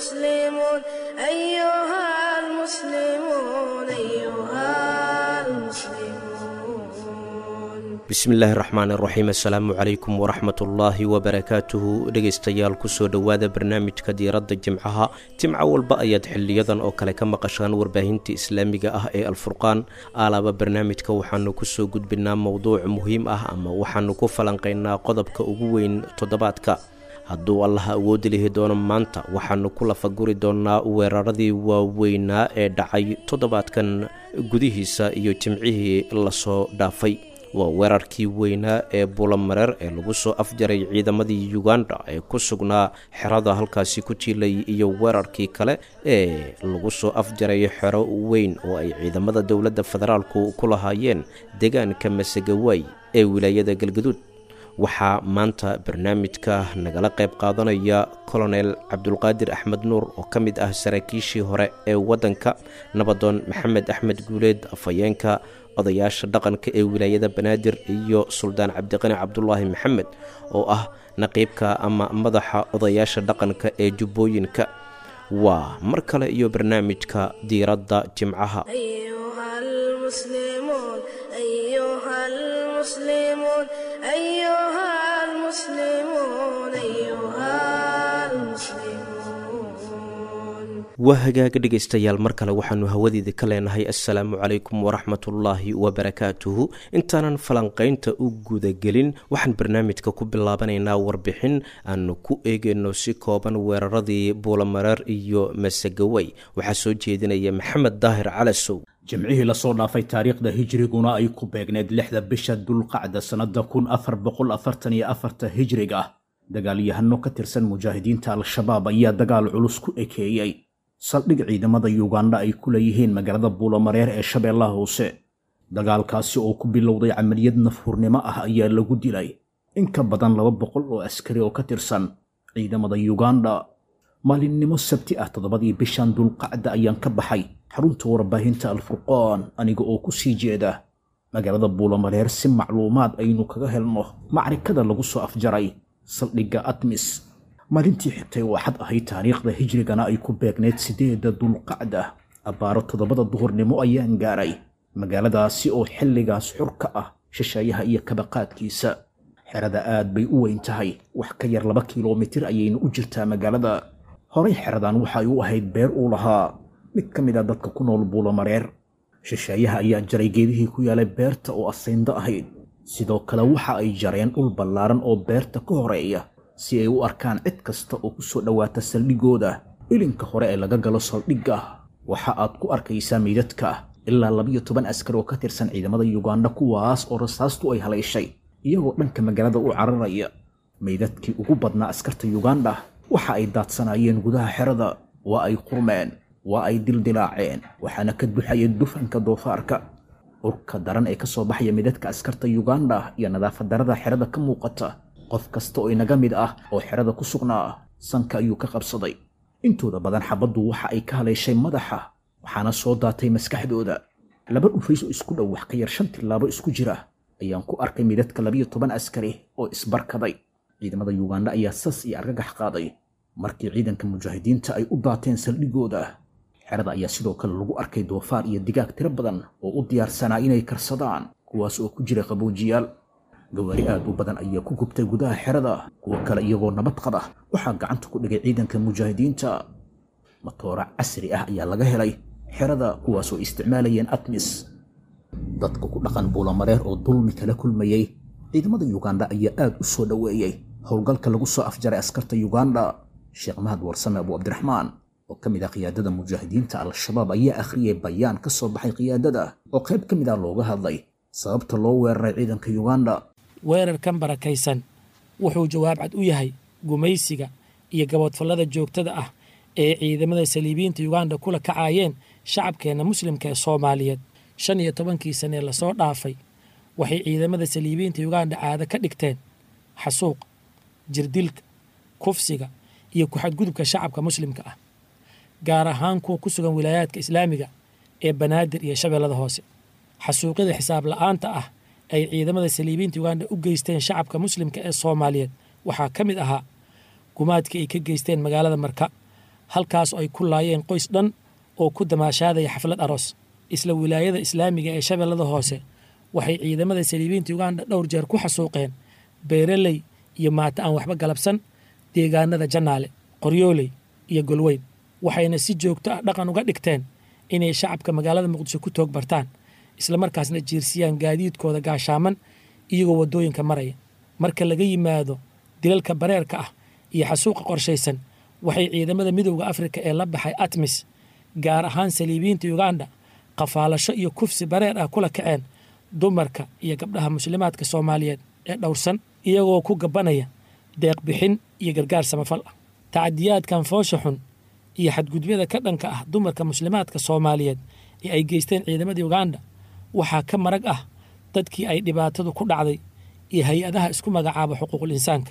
المسلمون أيها المسلمون أيها المسلمون بسم الله الرحمن الرحيم السلام عليكم ورحمة الله وبركاته dhegeystayaal kusoo dhawaada barnaamijka diiradda jimcaha jimca walba ayaad xiliyadan oo kale ka maqashaan warbaahinta islaamiga ah ee alfurqaan alaba barnaamijka waxaanu kusoo gudbinaa mowduuc muhiim ah ama waxaanu ku falanqeynaa qodobka ugu weyn toddobaadka hadduu allah awoodi lihi doono maanta waxaanu ku lafaguri doonaa weeraradii waaweynaa ee dhacay toddobaadkan gudihiisa iyo jimcihii lasoo dhaafay waa weerarkii weynaa ee bulamareer ee lagu soo afjaray ciidamadii Uganda ee ku sugnaa xerada halkaasi ku jiilay iyo weerarkii kale ee lagu soo afjaray xero weyn oo ay ciidamada dawladda federaalku ku lahaayeen deegaanka Masagaway ee wilaayada Galgaduud waxaa maanta barnaamijka nagala qayb qaadanaya Colonel Cabdulqaadir Axmed Nuur oo ka mid ah saraakiishii hore ee wadanka nabadoon Maxamed Axmed Guuleed afayeenka odayaasha dhaqanka ee wilaayada Banaadir iyo Suldaan Cabdiqani Cabdullaahi Maxamed oo ah naqiibka ama madaxa odayaasha dhaqanka ee Jubbooyinka waa mar kale iyo barnaamijka diiradda jimcaha أيها المسلمون أيها المسلمون أيها المسلمون أيها المسلمون waa hagaaga dhegaystayaal mar kale waxaanu hawadeeda ka leenahay assalaamu calaykum waraxmatullaahi wabarakaatuhu intaanan falanqaynta u gudagelin waxaan barnaamijka ku bilaabanaynaa warbixin aanu ku eegayno si kooban weeraradii buulamareer iyo Masagaway waxaa soo jeedinaya Maxamed Daahir Calasow jimcihii la soo dhaafay taariikhda hijriguna ay ku beegneed 6 bisha dulqacda sanada 1444 hijriga dagaalyahano ka tirsan mujaahidiinta al-shabaab ayaa dagaal culus ku ekeeyay saldhig ciidamada Uganda ay ku leeyihiin magaalada Buulamareer ee Shabeellaha Hoose dagaalkaasi oo ku bilowday camaliyad nafhurnimo ah ayaa lagu dilay in ka badan 200 oo askari oo ka tirsan ciidamada Uganda maalinimo sabti ah 7 bishan dulqacda ayaan ka baxay xarunta warbaahinta al-Furqaan aniga oo ku sii jeeda magaalada Buulamareer si macluumaad aynu kaga helno macrikada lagu soo afjaray saldhigga Atmis maalintii xigtay waxad ahay taariikhda hijrigana ay ku beegneed 8 dulqacda abaaro 7 duhurnimo ayaan gaaray magaaladaasi oo xilligaas xurka ah shisheeyaha iyo kabaqaadkiisa xerada aad bay u weyn tahay wax ka yar 2 kiiloomitir ayayna u jirtaa magaalada horey xeradan waxa ay u ahayd beer uu lahaa mid ka mid ah dadka ku nool Buulamareer shisheeyaha ayaa jaray geedihii ku yaalay beerta oo asaynda ahayd sidoo kale waxa ay jareen dhul ballaaran oo beerta ka horeeya si ay u arkaan cid kasta oo ku soo dhawaata saldhigooda ilinka hore ee laga galo saldhigga waxa aad ku arkaysaa meydadka ilaa 12 askari oo ka tirsan ciidamada Uganda kuwaas oo rasaastu ay haleeshay iyagoo dhanka magaalada u cararaya meydadkii ugu badnaa askarta Uganda waxa ay daadsanayeen gudaha xerada waa ay qurmeen waa ay dildilaaceen waxaana ka buuxayay dufanka doofaarka urka daran ee ka soo baxaya meydadka askarta Uganda iyo nadaafad darada xerada ka muuqata qof kasta oo inaga mid ah oo xerada ku sugnaa sanka ayuu ka qabsaday intooda badan xabadu waxa ay ka haleeshay madaxa waxaana soo daatay maskaxdooda laba dhufays oo isku dhow wax ka yar 5 tilaabo isku jira ayaan ku arkay meydadka 12 askari oo isbarkaday ciidamada Uganda ayaa sas iyo argagax qaaday markii ciidanka mujaahidiinta ay u daateen saldhigooda xerada ayaa sidoo kale lagu arkay doofaar iyo digaag tiro badan oo u diyaarsanaa inay karsadaan kuwaas oo ku jira qaboojiyaal gawaari aad u badan ayaa ku gubtay gudaha xerada kuwa kale iyagoo nabad qaba waxaa gacanta ku dhigay ciidanka mujaahidiinta matoora casri ah ayaa laga helay xerada kuwaas oo isticmaalayeen Atmis dadka ku dhaqan Buulamareer oo dulmi kala kulmayay ciidamada Uganda ayaa aad u soo dhaweeyay howlgalka lagu soo afjaray askarta Uganda Sheekh Mahad Warsame Abu Abdirahmaan oo ka mid ah qiyaadada mujaahidiinta al-shabaab ayaa akhriyay bayaan ka soo baxay qiyaadada oo qayb ka mid ah looga hadlay sababta loo weeraray ciidanka Uganda weerarkan barakaysan wuxuu jawaab cad u yahay gumaysiga iyo gaboodfallada joogtada ah ee ciidamada saliibiyiinta Uganda kula kacayeen shacabkeena muslimka ee Soomaaliyeed 15 sano la soo dhaafay waxay ciidamada saliibiyiinta Uganda caado ka dhigteen xasuuq jirdilka kufsiga iyo ku xadgudubka shacabka muslimka ah gaar ahaan kuwa ku sugan wilaayadka islaamiga ee Banaadir iyo Shabeellada Hoose xasuuqyada xisaab la'aanta ah ay ciidamada saliibiyiinta Uganda u geysteen shacabka muslimka ee Soomaaliyeed waxaa ka mid ahaa gumaadkii ay ka geysteen magaalada Marka halkaasoo ay ku laayeen qoys dhan oo ku damaashaadaya xaflad aroos. isla wilaayada islaamiga ee shabeellada hoose waxay ciidamada saliibiyiinta uganda dhowr jeer ku xasuuqeen beeraley iyo maata aan waxba galabsan deegaanada Janaale, Qoryooley iyo Golweyn. waxayna si joogto ah dhaqan uga dhigteen inay shacabka magaalada Muqdisho ku toog bartaan, isla markaasna jiirsiyaan gaadiidkooda gaashaaman iyagoo wadooyinka maraya. marka laga yimaado dilalka bareerka ah iyo xasuuqa qorshaysan, waxay ciidamada midowga Afrika ee la baxay ATMIS gaar ahaan saliibiyiinta Uganda qafaalasho iyo kufsi bareer ah kula kaceen dumarka iyo gabdhaha muslimaadka Soomaaliyeed ee dhowrsan, iyagoo ku gabanaya deeq bixin iyo gargaar samafal ah. tacadiyaadkan foosha xun iyo xadgudubyada ka dhanka ah dumarka muslimaadka Soomaaliyeed ee ay geysteen ciidamada Uganda waxaa ka marag ah dadkii ay dhibaatadu ku dhacday iyo hay-adaha isku magacaaba xuquuqul insaanka,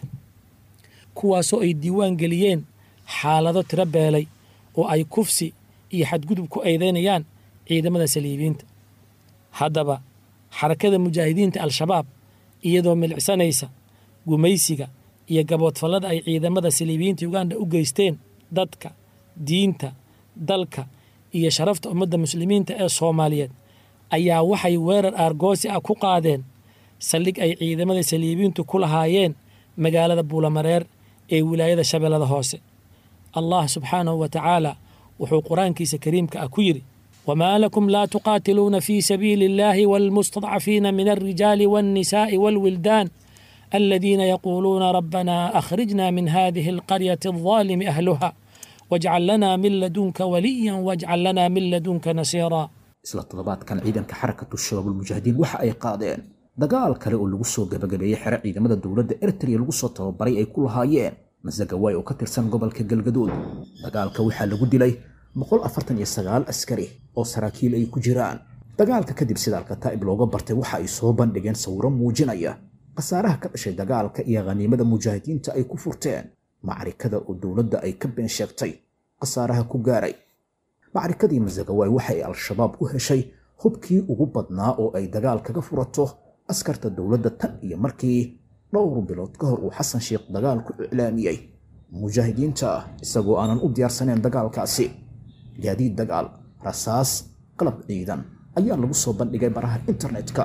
kuwaasoo ay diiwaan geliyeen xaalado tiro beelay oo ay kufsi iyo xadgudub ku eedeynayaan ciidamada saliibiyiinta. haddaba xarakada mujaahidiinta al-shabaab iyadoo milcsanaysa gumaysiga iyo gaboodfallada ay ciidamada saliibiyiinta Uganda u geysteen dadka, diinta, dalka iyo sharafta ummadda muslimiinta ee Soomaaliyeed, ayaa waxay weerar aargoosi ah ku qaadeen saldhig ay ciidamada saliibiyiintu ku lahaayeen magaalada Buulamareer ee wilaayada Shabeellada Hoose. Allah subxaanahu wa tacaala wuxuu qur-aankiisa kariimka ah ku yidhi: wamaa lakum laa tuqaatiluuna fii sabiili illaahi waalmustadcafiina min alrijaali waannisaa'i waalwildaan aladiina yaquuluuna rabbanaa akhrijnaa min haadihi alqaryati aldaalimi ahluha wajcal lanaa min ladunka waliyan wajcal lanaa min ladunka nasiiraa. isla toddobaadkan ciidanka xarakatu shabaabulmujaahidiin waxa ay qaadeen dagaal kale oo lagu soo gabagabeeyey xero ciidamada dowladda Eritrea lagu soo tababaray ay ku lahaayeen Masagawaay oo ka tirsan gobolka Galgaduud. dagaalka waxaa lagu dilay 149 askari oo saraakiil ay ku jiraan. dagaalka kadib sida Al-Kataa'ib looga bartay waxa ay soo bandhigeen sawirro muujinaya khasaaraha ka dhashay dagaalka iyo qaniimada mujaahidiinta ay ku furteen macrikada oo dowladda ay ka been sheegtay khasaaraha ku gaaray. macrikadii Masagawaay waxa ay al-shabaab u heshay hubkii ugu badnaa oo ay dagaal kaga furato askarta dowladda tan iyo markii dhowr bilood ka hor uu Xasan Sheekh dagaal ku iclaamiyay mujaahidiinta isagoo aanan u diyaarsaneyn dagaalkaasi. gaadiid dagaal, rasaas, qalab ciidan ayaa lagu soo bandhigay baraha internetka.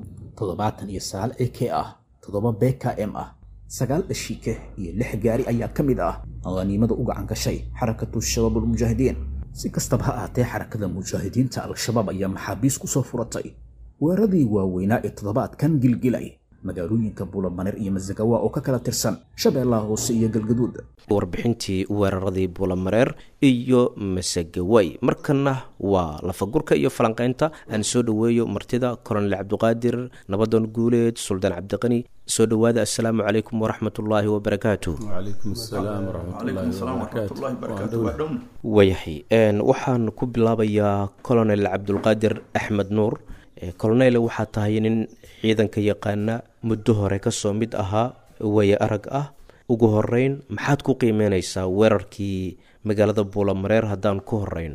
79 AK ah, 7 BKM ah, 9 dhashiike iyo 6 gaari ayaa ka mid ah qaniimada u gacan gashay xarakatu shabaabulmujaahidiin. si kastaba ha ahaatee xarakada mujaahidiinta al-shabaab ayaa maxaabiis ku soo furatay weeraradii waaweynaa ee toddobaadkan gilgilay magaalooyinka Buulamareer iyo Masagawa oo ka kala tirsan Shabeellaha Hoose iyo Galgaduud. warbixintii weeraradii Buulamareer iyo Masagawaay markana waa lafagurka iyo falanqaynta. aan soo dhaweeyo martida Colonel Cabdiqaadir Nabadoon Guuleed Suldaan Cabdiqani. soo dhawaada. assalaamu calaykum waraxmatullaahi wabarakaatuh. وعليكم السلام ورحمة الله وبركاته. wayahay waxaan ku bilaabayaa Colonel Cabdiqaadir Axmed Nuur. Colonel waxaa tahay nin ciidanka yaqaana muddo hore ka soo mid ahaa way arag ah. ugu horeyn maxaad ku qiimeynaysaa weerarkii magaalada Buulamareer haddaan ku horeyno?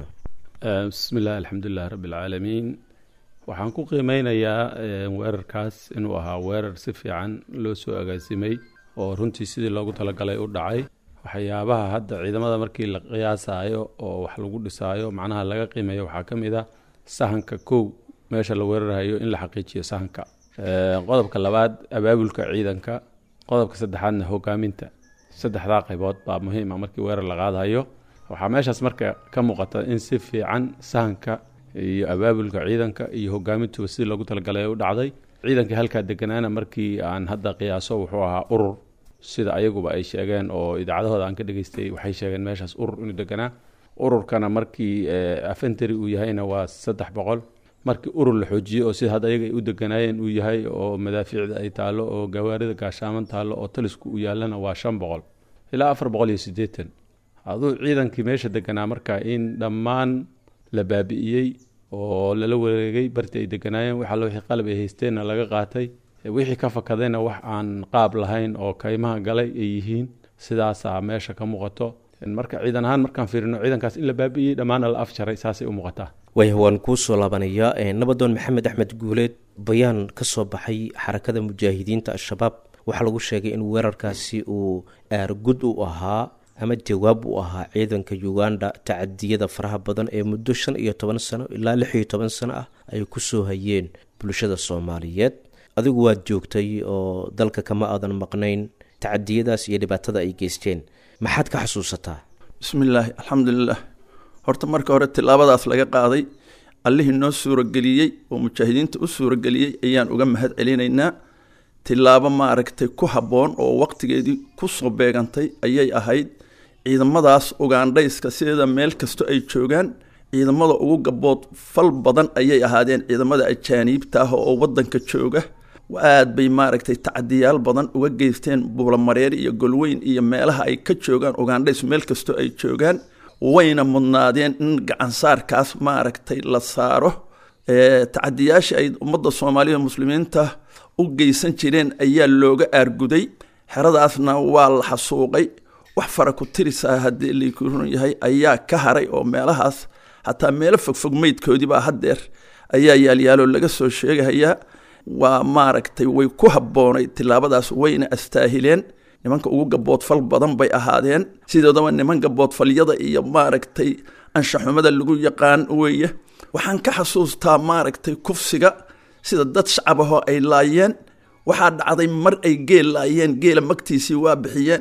بسم الله الحمد لله رب العالمين. waxaan ku qiimeynayaa weerarkaas inuu ahaa weerar si fiican loo soo agaasimay oo runtii sidii loogu talagalay u dhacay. waxyaabaha hadda ciidamada markii la qiyaasayo oo wax lagu dhisaayo macnaha laga qiimeeyo waxaa ka mid ah sahanka kow meesha la weerarayo in la xaqiijiyo sahanka. qodobka labaad abaabulka ciidanka. qodobka saddexaadna hogaaminta. saddexdaa qaybood baa muhiim ah markii weerar la qaadayo. waxaa meeshaas marka ka muuqata in si fiican sahanka iyo abaabulka ciidanka iyo hogaamintuba sidii loogu talagalay u dhacday. ciidankii halkaa deganaana markii aan hadda qiyaaso wuxuu ahaa urur sida ayaguba ay sheegeen oo idaacadahooda aan ka dhageystay waxay sheegeen meeshaas urur inuu deganaa. ururkana markii afentary uu yahayna waa 300. markii urur la xoojiyo oo sida hadda ayaga ay u deganaayeen uu yahay oo madaafiicda ay taalo oo gawaarida gaashaaman taalo oo talisku u yaalana waa 500 ilaa 480. aduu ciidankii meesha deganaa markaa in dhammaan la baabi'iyey oo lala wareegay bartii ay deganaayeen waxa wixii qalab ay haysteenna laga qaatay. wixii ka fakadayna wax aan qaab lahayn oo kaymaha galay ay yihiin. sidaasaa meesha ka muuqato. marka ciidan ahaan markaan fiirino ciidankaas in la baabi'iyey dhammaana la afjaray saasay u muuqataa. waan kuu soo laabanayaa Nabadoon Maxamed Axmed Guuleed. bayaan ka soo baxay xarakada mujaahidiinta al-shabaab waxaa lagu sheegay in weerarkaasi uu aargud u ahaa ama jawaab u ahaa ciidanka uganda tacadiyada faraha badan ee muddo 15 sano ilaa 16 sano ah ay ku soo hayeen bulshada Soomaaliyeed. adigu waad joogtay oo dalka kama aadan maqnayn tacadiyadaas iyo dhibaatada ay geysteen, maxaad ka xasuusataa? bismillaahi alxamdulilah. horta marka hore tilaabadaas laga qaaday allihii noo suurageliyey oo mujaahidiinta u suurageliyey ayaan uga mahad celinaynaa. tilaabo maaragtay ku habboon oo waqtigeedii ku soo beegantay ayay ahayd. ciidamadaas ugandhayska sideeda meel kasto ay joogaan ciidamada ugu gabood fal badan ayay ahaadeen. ciidamada ajaaniibta ah oo wadanka jooga aad bay maaragtay tacadiyaal badan uga geysteen buulamareer iyo golweyn iyo meelaha ay ka joogaan ugandhays meel kasto ay joogaan. wayna mudnaadeen in gacansaarkaas maaragtay la saaro. tacadiyaasha ay ummadda Soomaaliyeed muslimiinta u geysan jireen ayaa looga aarguday. xeradaasna waa la xasuuqay. wax fara ku tirisaa haddii la kuran yahay ayaa ka haray oo meelahaas hataa meelo fogfog meydkoodii baa haddeer ayaa yaalyaalo laga soo sheegayaa. waa maaragtay way ku habboonay tilaabadaas wayna astaahileen. nimanka ugu gaboodfal badan bay ahaadeen. sidoodaba niman gaboodfalyada iyo maaragtay anshaxumada lagu yaqaan weeye. waxaan ka xasuustaa maaragtay kufsiga sida dad shacab ahoo ay laayeen. waxaa dhacday mar ay geel laayeen, geela magtiisii waa bixiyeen.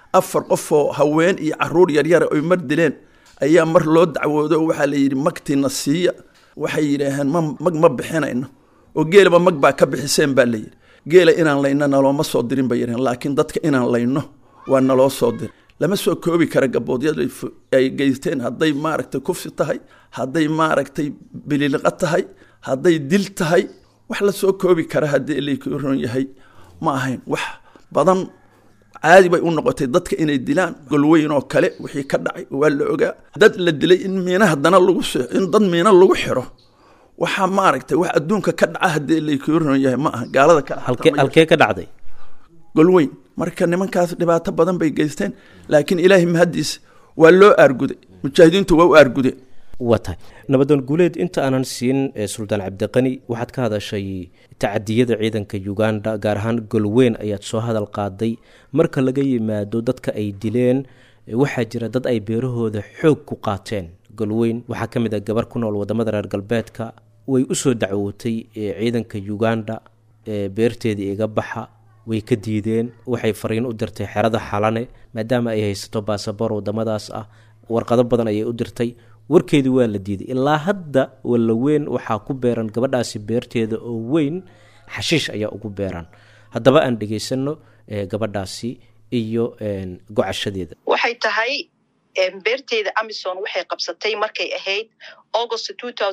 4 qof oo haween iyo caruur yaryar ay mar dileen ayaa mar loo dacwoodo waxaa la yidhi magtiina siiya. waxay yidhaaheen mag ma bixinayno oo geelaba mag baa ka bixiseen baa la yidhi. geela inaan layno nalooma soo dirin bay yidhaheen, laakiin dadka inaan layno waa naloo soo dirin. lama soo koobi kara gaboodyada ay geysteen, hadday maaragtay kufsi tahay, hadday maaragtay bililiqa tahay, hadday dil tahay. wax la soo koobi kara haddii la ron yahay ma ahayn. wax badan caadi bay u noqotay dadka inay dilaan. golweyn oo kale wixii ka dhacay waa la ogaa. dad la dilay in miina haddana in dad miina lagu xiro waxaa maaragtay wax adduunka ka dhaca haddii la ron yahay ma aha. gaalada kale halkee ka dhacday golweyn. marka nimankaas dhibaato badan bay geysteen, laakiin ilaahay mahadiis waa loo aarguday. mujaahidiintu waa u aargudeen. watahay nabadoon guuleed, inta aanan siin suldaan cabdiqani, waxaad ka hadashay tacadiyada ciidanka Uganda gaar ahaan golweyn ayaad soo hadal qaaday. marka laga yimaado dadka ay dileen, waxaa jira dad ay beerahooda xoog ku qaateen. golweyn waxaa ka mid ah gabar ku nool wadamada reer galbeedka. way u soo dacwootay ciidanka Uganda beerteedii iga baxa, way ka diideen. waxay fariin u dirtay xerada Xalane maadaama ay haysato baasaboor wadamadaas ah. warqado badan ayay u dirtay, warkeedii waa la diiday. ilaa hadda Walaweyn waxaa ku beeran gabadhaasi beerteeda oo weyn xashiish ayaa ugu beeran. haddaba aan dhageysano gabadhaasi iyo gocashadeeda. waxay tahay beerteeda Amazon waxay qabsatay markay ahayd August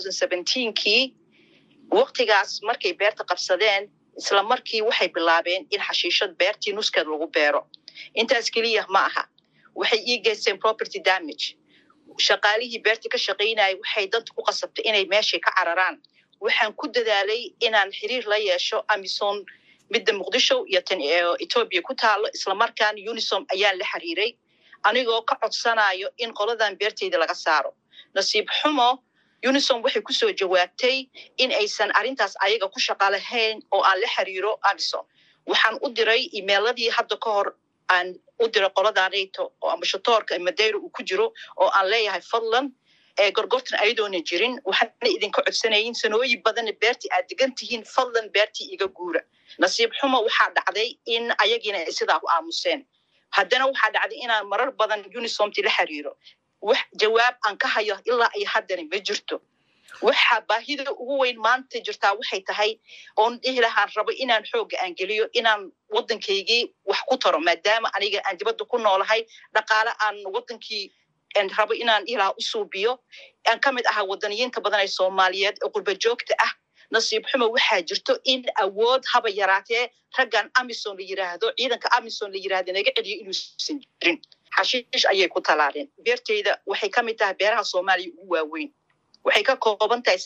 2017kii. waqtigaas markay beerta qabsadeen isla markii waxay bilaabeen in xashiishad beertii nuskeed lagu beero. intaas kaliya ma aha, waxay ii geysteen property damage. shaqaalihii beerta ka shaqaynayay waxay danta ku qasabtay inay meeshay ka cararaan. waxaan ku dadaalay inaan xiriir la yeesho Amazon midda Muqdisho iyo tan Ethiopia ku taalo. isla markaan Unisom ayaan la xiriiray anigoo ka codsanayo in qoladan beerteeda laga saaro. nasiib xumo Unisom waxay ku soo jawaabtay in aysan arintaas ayaga ku shaqo lahayn oo aan la xiriiro Amazon. waxaan u diray emailladii hadda ka hor aan u diray qoladaanayto oo amashatoorka Madeira uu ku jiro oo aan leeyahay fadlan gorgortan ayadoona jirin. waxaan idinka codsanayn sanooyin badan beertii aad degan tihiin, fadlan beertii iga guura. nasiib xumo waxaa dhacday in ayagiina sidaa u aamuseen. haddana waxaa dhacday inaan marar badan Unisomti la xiriiro. wax jawaab aan ka hayo ilaa ay haddana ma jirto. waxa baahida ugu weyn maanta jirtaa waxay tahay oon dhihi lahaan rabo inaan xooga aan geliyo inaan waddankaygii wax ku taro, maadaama aniga aan dibadda ku noolahay. dhaqaale aan waddankii rabo inaan ilaah u suubiyo. aan ka mid ahaa wadaniyiinta badan ee Soomaaliyeed ee qurba joogta ah. nasiib xumo waxaa jirto in awood haba yaraatee raggan Amazon la yiraahdo, ciidanka Amazon la yiraahdo naga celiyo inuusan jirin. xashiish ayay ku talaaleen. beerteyda waxay ka mid tahay beeraha Soomaaliya ugu waaweyn. waxay ka kooban tahay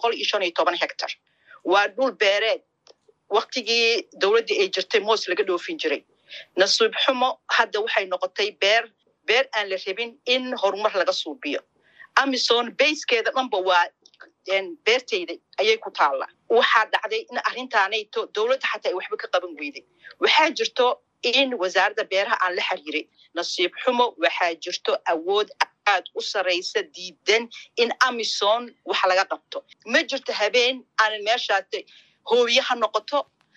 315 hektar. waa dhul beereed waqtigii dawladda ay jirtay moos laga dhoofin jiray. nasiib xumo hadda waxay noqotay beer aan la rabin in horumar laga suubiyo. Amazon basekeeda dhanba waa beerteyda ayay ku taallaa. waxaa dhacday in arrintaanayto dawladda xataa ay waxba ka qaban weyday. waxaa jirto in wasaaradda beeraha aan la xiriiray. Nasiib xumo waxaa jirto awood aad u sareysa diidan in Amazon wax laga qabto. Ma jirto habeen aan meeshaas hooyo ha noqoto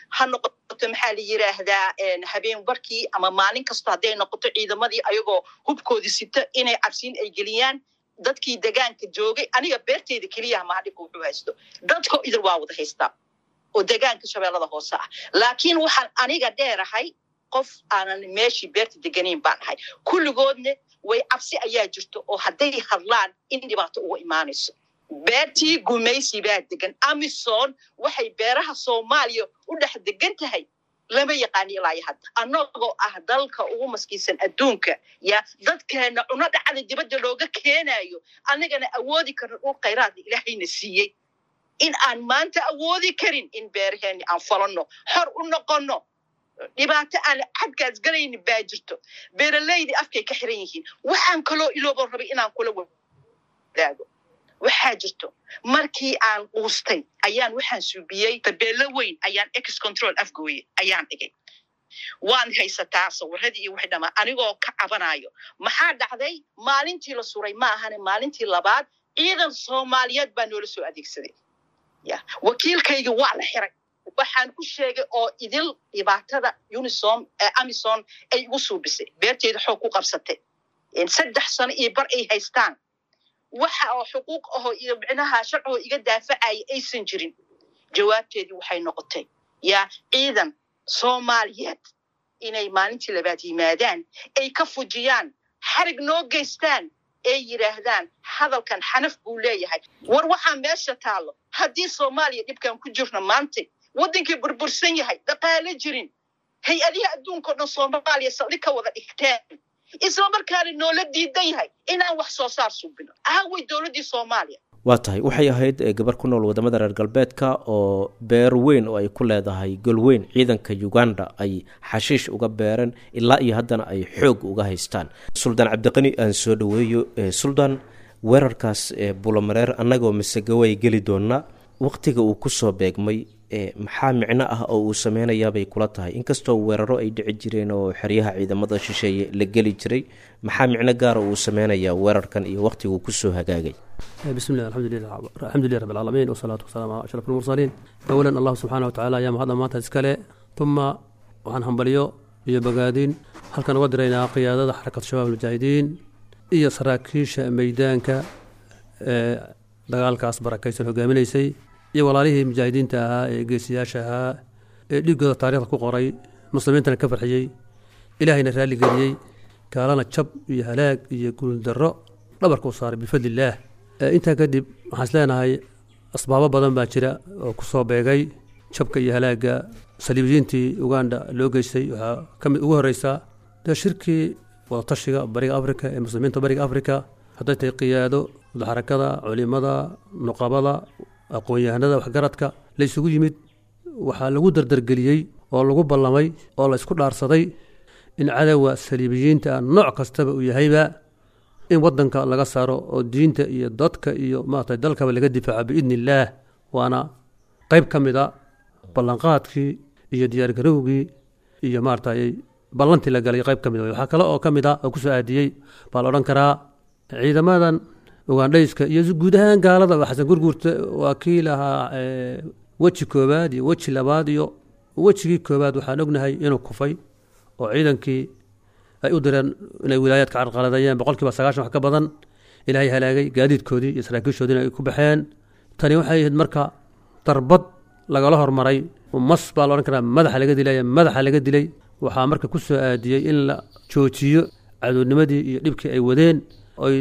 maxaa la yiraahdaa habeen barkii ama maalin kasta haday noqoto ciidamadii ayagoo hubkoodii sita inay cabsiin ay geliyaan dadkii deegaanka joogay. Aniga beerteyda kaliya ma hadhiko wuxuu haysto dadku idil waa wada haystaa oo deegaanka Shabeellada Hoose ah. Laakiin waxaan aniga dheerahay qof aanan meeshii beerta deganeyn baan ahay. Kulligoodna way cabsi ayaa jirto oo hadday hadlaan in dhibaato ugu imaanayso. beertii gumaysi baa degan. Amazon waxay beeraha Soomaaliya u dhex degan tahay lama yaqaan ilaa hadda. Annagoo ah dalka ugu maskiisan adduunka ya dadkeena una dhacda dibadda looga keenayo anigana awoodi karno oo khayraad Ilaahayna siiyay in aan maanta awoodi karin in beeraheena aan falano xor u noqono. dhibaato aan xadkaas galayni baa jirto. beeralaydi afkay ka xiran yihiin. waxaan kaloo iloobo rabay inaan kula wadaago waxaa jirto markii aan quustay ayaan waxaan suubiyay tabeelo weyn ayaan ex control afgooye ayaan dhigay. waan haysataa sawiradii iyo wixii dhamaa anigoo ka cabanayo. maxaa dhacday maalintii la suray ma ahan maalintii labaad ciidan Soomaaliyeed baa noola soo adeegsaday. wakiilkayga waa la xiray. waxaan ku sheegay oo idil dhibaatada Amazon ay ugu suubisay beerteeda xoog ku qabsatay in 3 sano iyo bar ay haystaan. waxa oo xuquuq ah iyo bicnaha sharciga iga daafacay aysan jirin. jawaabteedii waxay noqotay ciidan Soomaaliyeed inay maalintii labaad yimaadaan ay ka fujiyaan xarig noo geystaan ay yiraahdaan hadalkan xanaf buu leeyahay. war waxaa meesha taalo haddii Soomaaliya dhibkan ku jirna maanta wadankii burbursan yahay dhaqaale jirin hay-adihi adduunka dhan Soomaaliya saldhig ka wada dhigteen isla markaana noola diidan yahay inaan wax soo saar suubino. aaway dowladii Soomaaliya waa tahay waxay ahayd gabar ku nool wadamada reer galbeedka oo beer weyn oo ay ku leedahay golweyn ciidanka Uganda ay xashiish uga beereen ilaa iyo haddana ay xoog uga haystaan. Suldaan Cabdiqani aan soo dhaweeyo. Suldaan, weerarkaas Buulamareer annagoo masagaway geli doona waqtiga uu ku soo beegmay maxaa micno ah oo uu sameynayaa bay kula tahay inkastoo weeraro ay dhici jireen oo xeryaha ciidamada shisheeye la geli jiray maxaa micno gaar ah uu sameynayaa weerarkan iyo waqtiga uu ku soo hagaagay. bismillah alhamdulillah rabbil alamin wassalatu wassalamu ala ashrafil mursalin. awalan Allah subhanahu wa ta'ala ya mahadna maanta iskale thumma waxaan hambaliyo iyo bagaadin halkan uga diraynaa qiyaadada xarakada shabaab mujaahidiin iyo saraakiisha meeydaanka dagaalkaas barakaysan hogaaminaysay iyo walaalihii mujaahidiinta ahaa ee geesiyaasha ahaa ee dhigooda taariikhda ku qoray muslimiintana ka farxiyey ilaahayna raalli geliyey kaalana jab iyo halaag iyo guuldarro dhabarka u saaray bifadlillaah. intaa kadib waxaan isleenahay asbaabo badan baa jira oo ku soo beegay jabka iyo halaagga saliibiyiintii Uganda loo geystay. waxaa ka mid ugu horeysaa shirkii wadatashiga bariga Afrika ee muslimiinta bariga Afrika hadday tahay qiyaado xarakada culimada nuqabada aqoon-yahanada waxgaradka la isugu yimid. waxaa lagu dardargeliyey oo lagu ballamay oo la isku dhaarsaday in cadawga saliibiyiinta nooc kastaba uu yahayba in wadanka laga saaro oo diinta iyo dadka iyo maartay dalkaba laga difaaco biidnillaah. waana qayb ka mid ah ballanqaadkii iyo diyaargarowgii iyo maartay ballantii la galay qayb ka mid ah. waxaa kale oo ka mid ah oo ku soo aadiyey baa la odhan karaa ciidamadan Ugandayska iyo guud ahaan gaalada xasan gurgurta wakiil ahaa weji koobaad iyo weji labaad iyo wejigii koobaad waxaan ognahay inuu kufay oo ciidankii ay u direen inay wilaayadka carqaladayeen 90% wax ka badan ilaahay halaagay gaadiidkoodii iyo saraakiishoodii ay ku baxeen. tani waxay ahayd marka darbad lagala hormaray mas baa la oran karaa madaxa laga dilay. waxaa marka ku soo aadiyey in la joojiyo cadoonimadii iyo dhibkii ay wadeen ay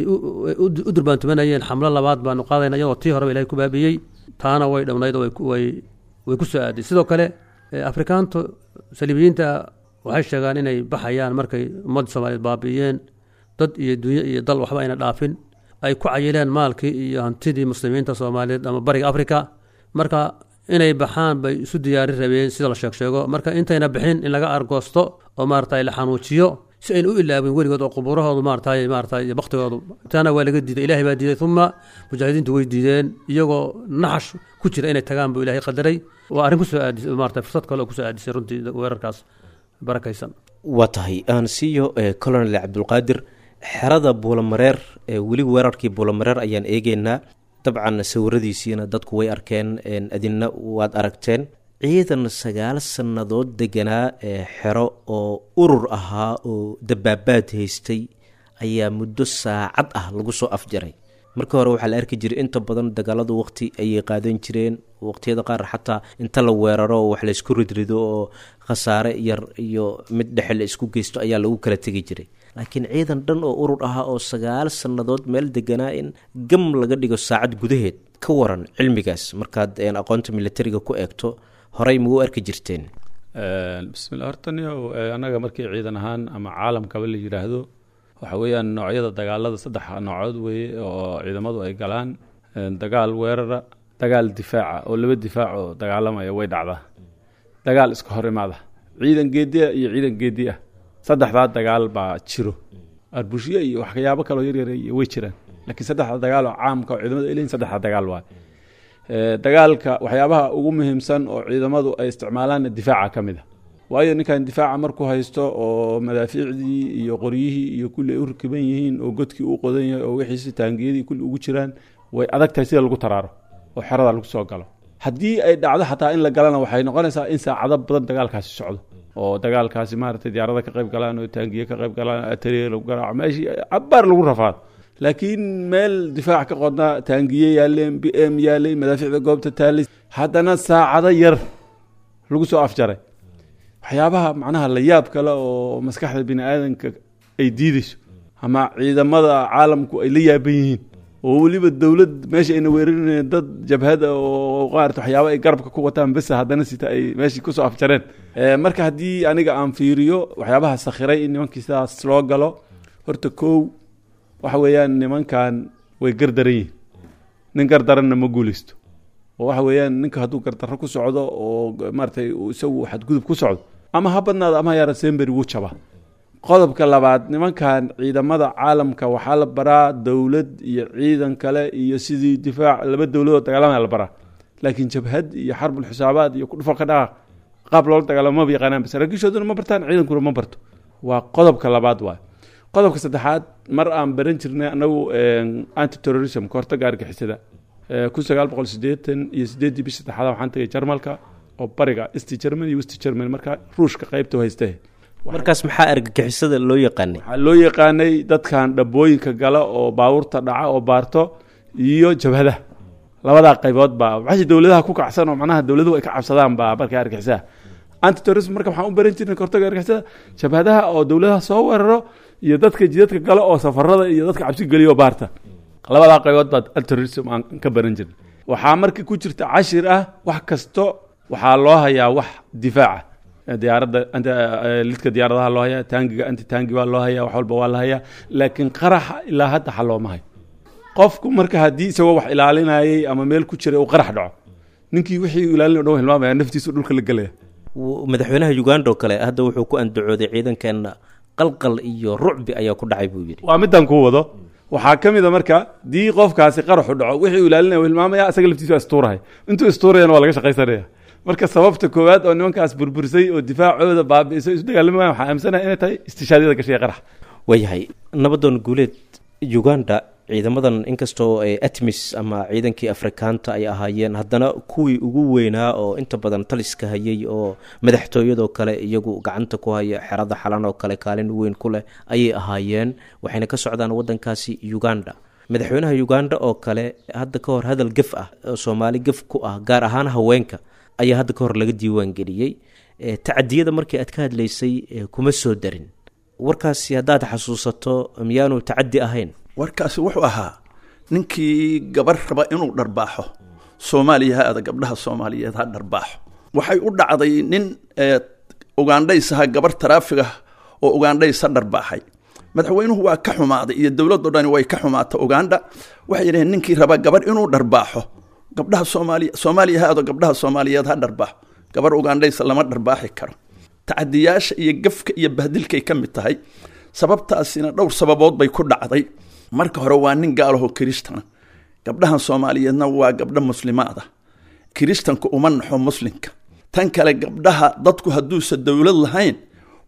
u durbaantumanayeen. xamlo labaad baanu qaadayna iyadoo tii hore ilaahay ku baabiyey taana way dhawnayd way ku soo aadiyey. sidoo kale Afrikaanto saliibiyiinta waxay sheegaan inay baxayaan markay ummadda Soomaaliyeed baabiyeen dad iyo dunya iyo dal waxba ayna dhaafin ay ku cayileen maalkii iyo hantidii muslimiinta Soomaaliyeed ama bariga Afrika. marka inay baxaan bay isu diyaari rabeen sida la sheego. marka intayna bixin in laga argoosto oo maartay la xanuujiyo si ay u ilaabin weligood oo qubuurahoodu maartay waqtigoodu taana waa laga diiday. ilaahay baa diiday thumma mujaahidiintu way diideen iyagoo naxash ku jira inay tagaan buu ilaahay qadaray. waa arrin ku soo aadisay maartay fursad kale oo ku soo aadisay runtii weerarkaas barakaysan. waa tahay aan siiyo colonel cabdulqaadir xerada buulamareer weli weerarkii buulamareer ayaan eegeynaa dabcan sawiradiisiina dadku way arkeen adinna waad aragteen ciidan 9 sannadood deganaa xero oo urur ahaa oo dabaabaad haystay ayaa muddo saacad ah lagu soo afjaray marka hore waxaa la arki jiray inta badan dagaaladu waqti ayay qaadan jireen waqtiyada qaar xataa inta la weeraro wax la isku ridrido oo khasaare yar iyo mid dhexe la isku geysto ayaa lagu kala tegi jiray laakiin ciidan dhan oo urur ahaa oo 9 sannadood meel deganaa in gam laga dhigo saacad gudaheed ka waran cilmigaas markaad aqoonta militariga ku eegto horey ma u arki jirteen bismillah hortaniyo anaga markii ciidan ahaan ama caalamkaba la yiraahdo waxa weeyaan noocyada dagaalada 3 noocood weeye oo ciidamadu ay galaan dagaal weerara dagaal difaaca oo laba difaac oo dagaalamaya way dhacdaa dagaal iska hor imaada ciidan geediya iyo ciidan geediya saddexda dagaal baa jiro arbushiya iyo waxyaabo kale oo yar way jiraan laakiin saddexda dagaal oo caamka oo ciidamadu ay leeyihiin saddexda dagaal waa dagaalka waxyaabaha ugu muhiimsan oo ciidamadu ay isticmaalaan difaaca kamid ah waayo ninkan difaaca markuu haysto oo madaafiicdii iyo qoryihii iyo kulli u rakiban yihiin oo godkii u qodan yahay oo wixiisi taangiyadii kulli ugu jiraan way adag tahay sida lagu taraaro oo xerada lagu soo galo haddii ay dhacdo xataa in la galana waxay noqonaysaa in saacado badan dagaalkaasi socdo oo dagaalkaasi maaragtay diyaarada ka qayb galaan oo taangiye ka qayb galaan atariye lagu garaaco meeshii cabaar lagu rafaado laakiin meel difaac ka qodna taangiye yaaleen bm yaalay madaafiicda goobta taalis haddana saacado yar lagu soo afjaray waxyaabaha macnaha la yaab kale oo maskaxda bini aadanka ay diidayso ama ciidamada caalamku ay la yaaban yihiin oo weliba dowlad meesha ayna weerarinayeen dad jabhada oo qaarta waxyaabo ay garabka ku wataan bas haddana sita ay meeshii kusoo afjareen marka haddii aniga aan fiiriyo waxyaabaha sakhiray in nimankii sidaas loo galo horta kow waxa weeyaan nimankan way gardaran yihiin nin gardaranna ma guulaysto oo waxa weeyaan ninka hadduu gardarro ku socdo oo maaragtay isagu xadgudub ku socdo ama ha badnaado ama ha yaara semberi wuu jaba qodobka labaad nimankan ciidamada caalamka waxaa la baraa dowlad iyo ciidan kale iyo sidii difaac laba dowladood dagaalamaya la baraa laakiin jabhad iyo xarbul xisaabaad iyo kudhufo ka dhaqaaq qaab loola dagaalamo maba yaqaanaan bas saraakiishooduna ma bartaan ciidankuna ma barto waa qodobka labaad waay qodobka saddexaad mar aan baran jirnay anagu anti terrorism kahortaga argixisada 1988 iyo 8 bishii saddexaad waxaan tagay Jarmalka oo bariga East Germany iyo West Germany marka Ruushka qaybta haystay markaas maxaa argagixisada loo yaqaanay waxaa loo yaqaanay dadkan dhabooyinka gala oo baabuurta dhaca oo baarto iyo jabhada labada qaybood baa waxay dawladaha ku kacsan oo macnaha dawladuhu ay ka cabsadaan baa markay argagixisada anti terrorism marka waxaan u baran jirnay kahortaga argagixisada jabhadaha oo dawladaha soo weeraro iyo dadka jidadka gala oo safarada iyo dadka cabsi geliyo baarta labada qaybood baa terrorism aan ka baran jirnay waxaa markii ku jirta cashir ah wax kasto waxaa loo hayaa wax difaaca diyaaradda lidka diyaaradaha loo hayaa taangiga anti taangi baa loo hayaa wax walba waa la hayaa laakiin qaraxa ilaa hadda xal looma hayo qofku marka haddii isagoo wax ilaalinayay ama meel ku jiray uu qarax dhaco ninkii wixii ilaalin dhan hilmaamaya naftiisu dhulka la gelaya madaxweynaha Uganda oo kale hadda wuxuu ku andacooday ciidankeena qalqal iyo rucbi ayaa ku dhacay buu yiri waa midaan ku wado waxaa kamid marka dii qofkaasi qaraxu dhaco wixii ilaalinaya hilmaamaya asaga laftiisu astuurahay intuu astuurayana waa laga shaqaysanaya marka sababta koowaad oo nimankaas burbursay oo difaacooda baabi'isay isu dagaalamaya waxaa aaminsanaya inay tahay istishaadiyada gashay qarax waayahay nabadoon guuleed Uganda ciidamadan inkastoo ay ATMIS ama ciidankii Afrikaanta ay ahaayeen haddana kuwii ugu weynaa oo inta badan taliska hayay oo madaxtooyada kale iyagu gacanta ku haya xerada xalan oo kale kaalin weyn ku leh ayay ahaayeen waxayna ka socdaan wadankaasi Uganda madaxweynaha Uganda oo kale hadda ka hor hadal gaf ah oo Soomaali gaf ku ah gaar ahaan haweenka ayaa hadda ka hor laga diiwaan geliyay tacadiyada markii aad ka hadlaysay kuma soo darin warkaasi haddaad xasuusato miyaanu tacadi ahayn warkaasi wuxuu ahaa ninkii gabar raba inuu dharbaaxo Soomaaliya aada gabdhaha Soomaaliyeed ha dharbaaxo waxay u dhacday nin Ugandaysaha gabar taraafiga oo Ugandaysa dharbaaxay madaxweynuhu waa ka xumaaday iyo dawladdu dhan way ka xumaatay Uganda waxay yiraahdeen ninkii raba gabar inuu dharbaaxo gabdhaha Soomaaliya aada gabdhaha Soomaaliyeed ha dharbaaxo gabar Ugandaysa lama dharbaaxi karo tacadiyaasha iyo gafka iyo bahdilkay ka mid tahay sababtaasina dhowr sababood bay ku dhacday marka hore waa nin gaalaho Kiristana gabdhahan Soomaaliyeedna waa gabdha muslimaada Kiristanku uma naxo muslimka tan kale gabdhaha dadku hadduusa dawlad lahayn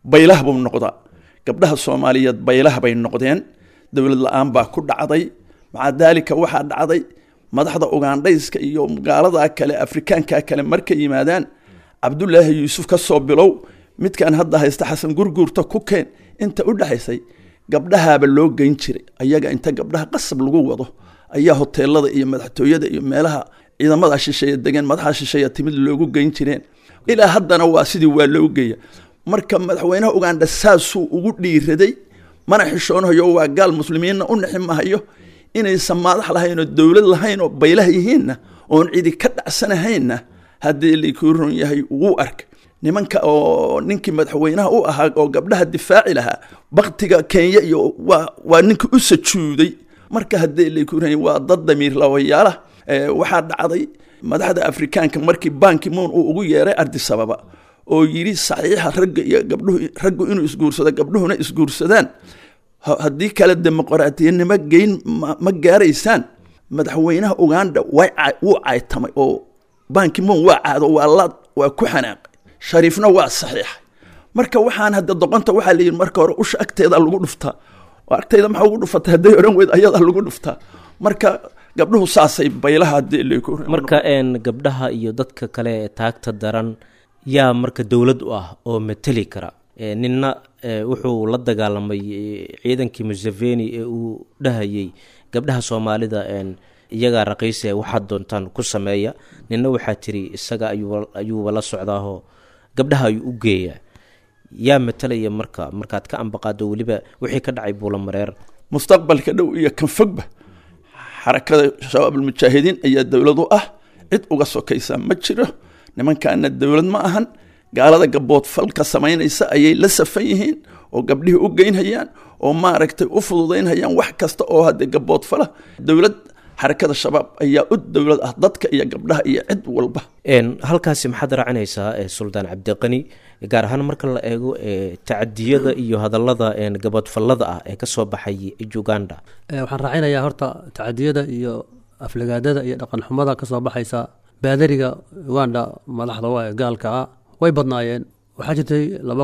baylah buu noqdaa. gabdhaha soomaaliyeed baylah bay noqdeen, dowlad la-aan baa ku dhacday. maca daalika waxaa dhacday madaxda ugandhayska iyo gaalada kale afrikaanka kale markay yimaadaan, cabdulaahi yuusuf ka soo bilow midkan hadda haysta xasan gurguurta ku keen, inta u dhaxaysay gabdhahaaba loo geyn jiray. ayaga inta gabdhaha qasab lagu wado ayaa hoteelada iyo madaxtooyada iyo meelaha ciidamada shisheeye degan madaxa shisheeye timid loogu geyn jireen. ilaa haddana waa sidii waa loo geeya. marka madaxweynaha ugandha saasuu ugu dhiiraday, mana xishoonayo, waa gaal muslimiinna u nixi mahayo inaysan madax lahayn oo dowlad lahayn oo baylah yihiinna oon cidi ka dhacsanahaynna haddii laykuu run yahay wuu ark. nimanka oo ninkii madaxweynaha u ahaa oo gabdhaha difaaci lahaa baktiga kenya iyo waa ninkii u sajuuday. marka haddii laykuu run yahay waa dad damiir lawayaala. waxaa dhacday madaxda afrikaanka markii Ban Ki-moon uu ugu yeeray Addis Ababa oo yiri saxiixa ragga iyo gabdhuhu, raggu inuu isguursado gabdhuhuna isguursadaan, haddii kale dimuqraadiyadnimo geyn ma gaaraysaan. madaxweynaha Uganda wuu caytamay oo Ban Ki-moon waa caado waa ku xanaaqay, Shariifna waa saxiix. marka waxaan hadda doqonta waxaa la yiri marka hore usha agteeda lagu dhuftaa, oo agteeda maxaa ugu dhufatay hadday oran weyd ayada lagu dhuftaa. marka gabdhuhu saasay baylaha haddii leeku. marka gabdhaha iyo dadka kale ee taagta daran yaa marka dowlad u ah oo mateli kara. ninna wuxuu la dagaalamay ciidankii Museveni ee uu dhahayay gabdhaha Soomaalida iyaga raqiis waxaad doontaan ku sameeya. ninna waxaa tiri isaga ayuu la socdaaho gabdhaha ayuu u geeyaa. yaa matalaya markaad ka ambaqaado weliba wixii ka dhacay Buulamareer mustaqbalka dhow iyo kan fogba. xarakada shabaab almujaahidiin ayaa dowlad u ah, cid uga sokaysa ma jiro. nimankaana dowlad ma ahan, gaalada gabood falka samaynaysa ayay la safan yihiin oo gabdhihii u geynhayaan oo maaragtay u fududaynhayaan wax kasta oo hadde gabood fala. dowlad xarakada shabaab ayaa u dowlad ah dadka iyo gabdhaha iyo cid walba. halkaasi maxaad raacinaysaa Suldaan Cabdiqani, gaar ahaan marka la eego tacadiyada iyo hadallada gaboodfallada ah ee ka soo baxay Uganda? waxaan raacinayaa horta tacadiyada iyo aflagaadada iyo dhaqan xumada ka soo baxaysa baadariga Uganda madaxda waa gaalka ah way badnaayeen. waxaa jirtay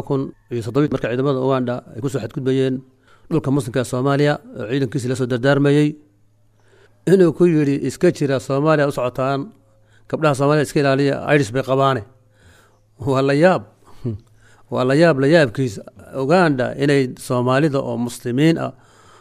2007 marka ciidamada Uganda ay ku soo xadgudbayeen dhulka muslimka ee Soomaaliya oo ciidankiisa la soo dardaarmayay inuu ku yiri iska jira Soomaaliya u socotaan, gabdhaha Soomaaliya iska ilaaliya, IDs bay qabaane. waa la yaabkiisa Uganda inay Soomaalida oo muslimiin ah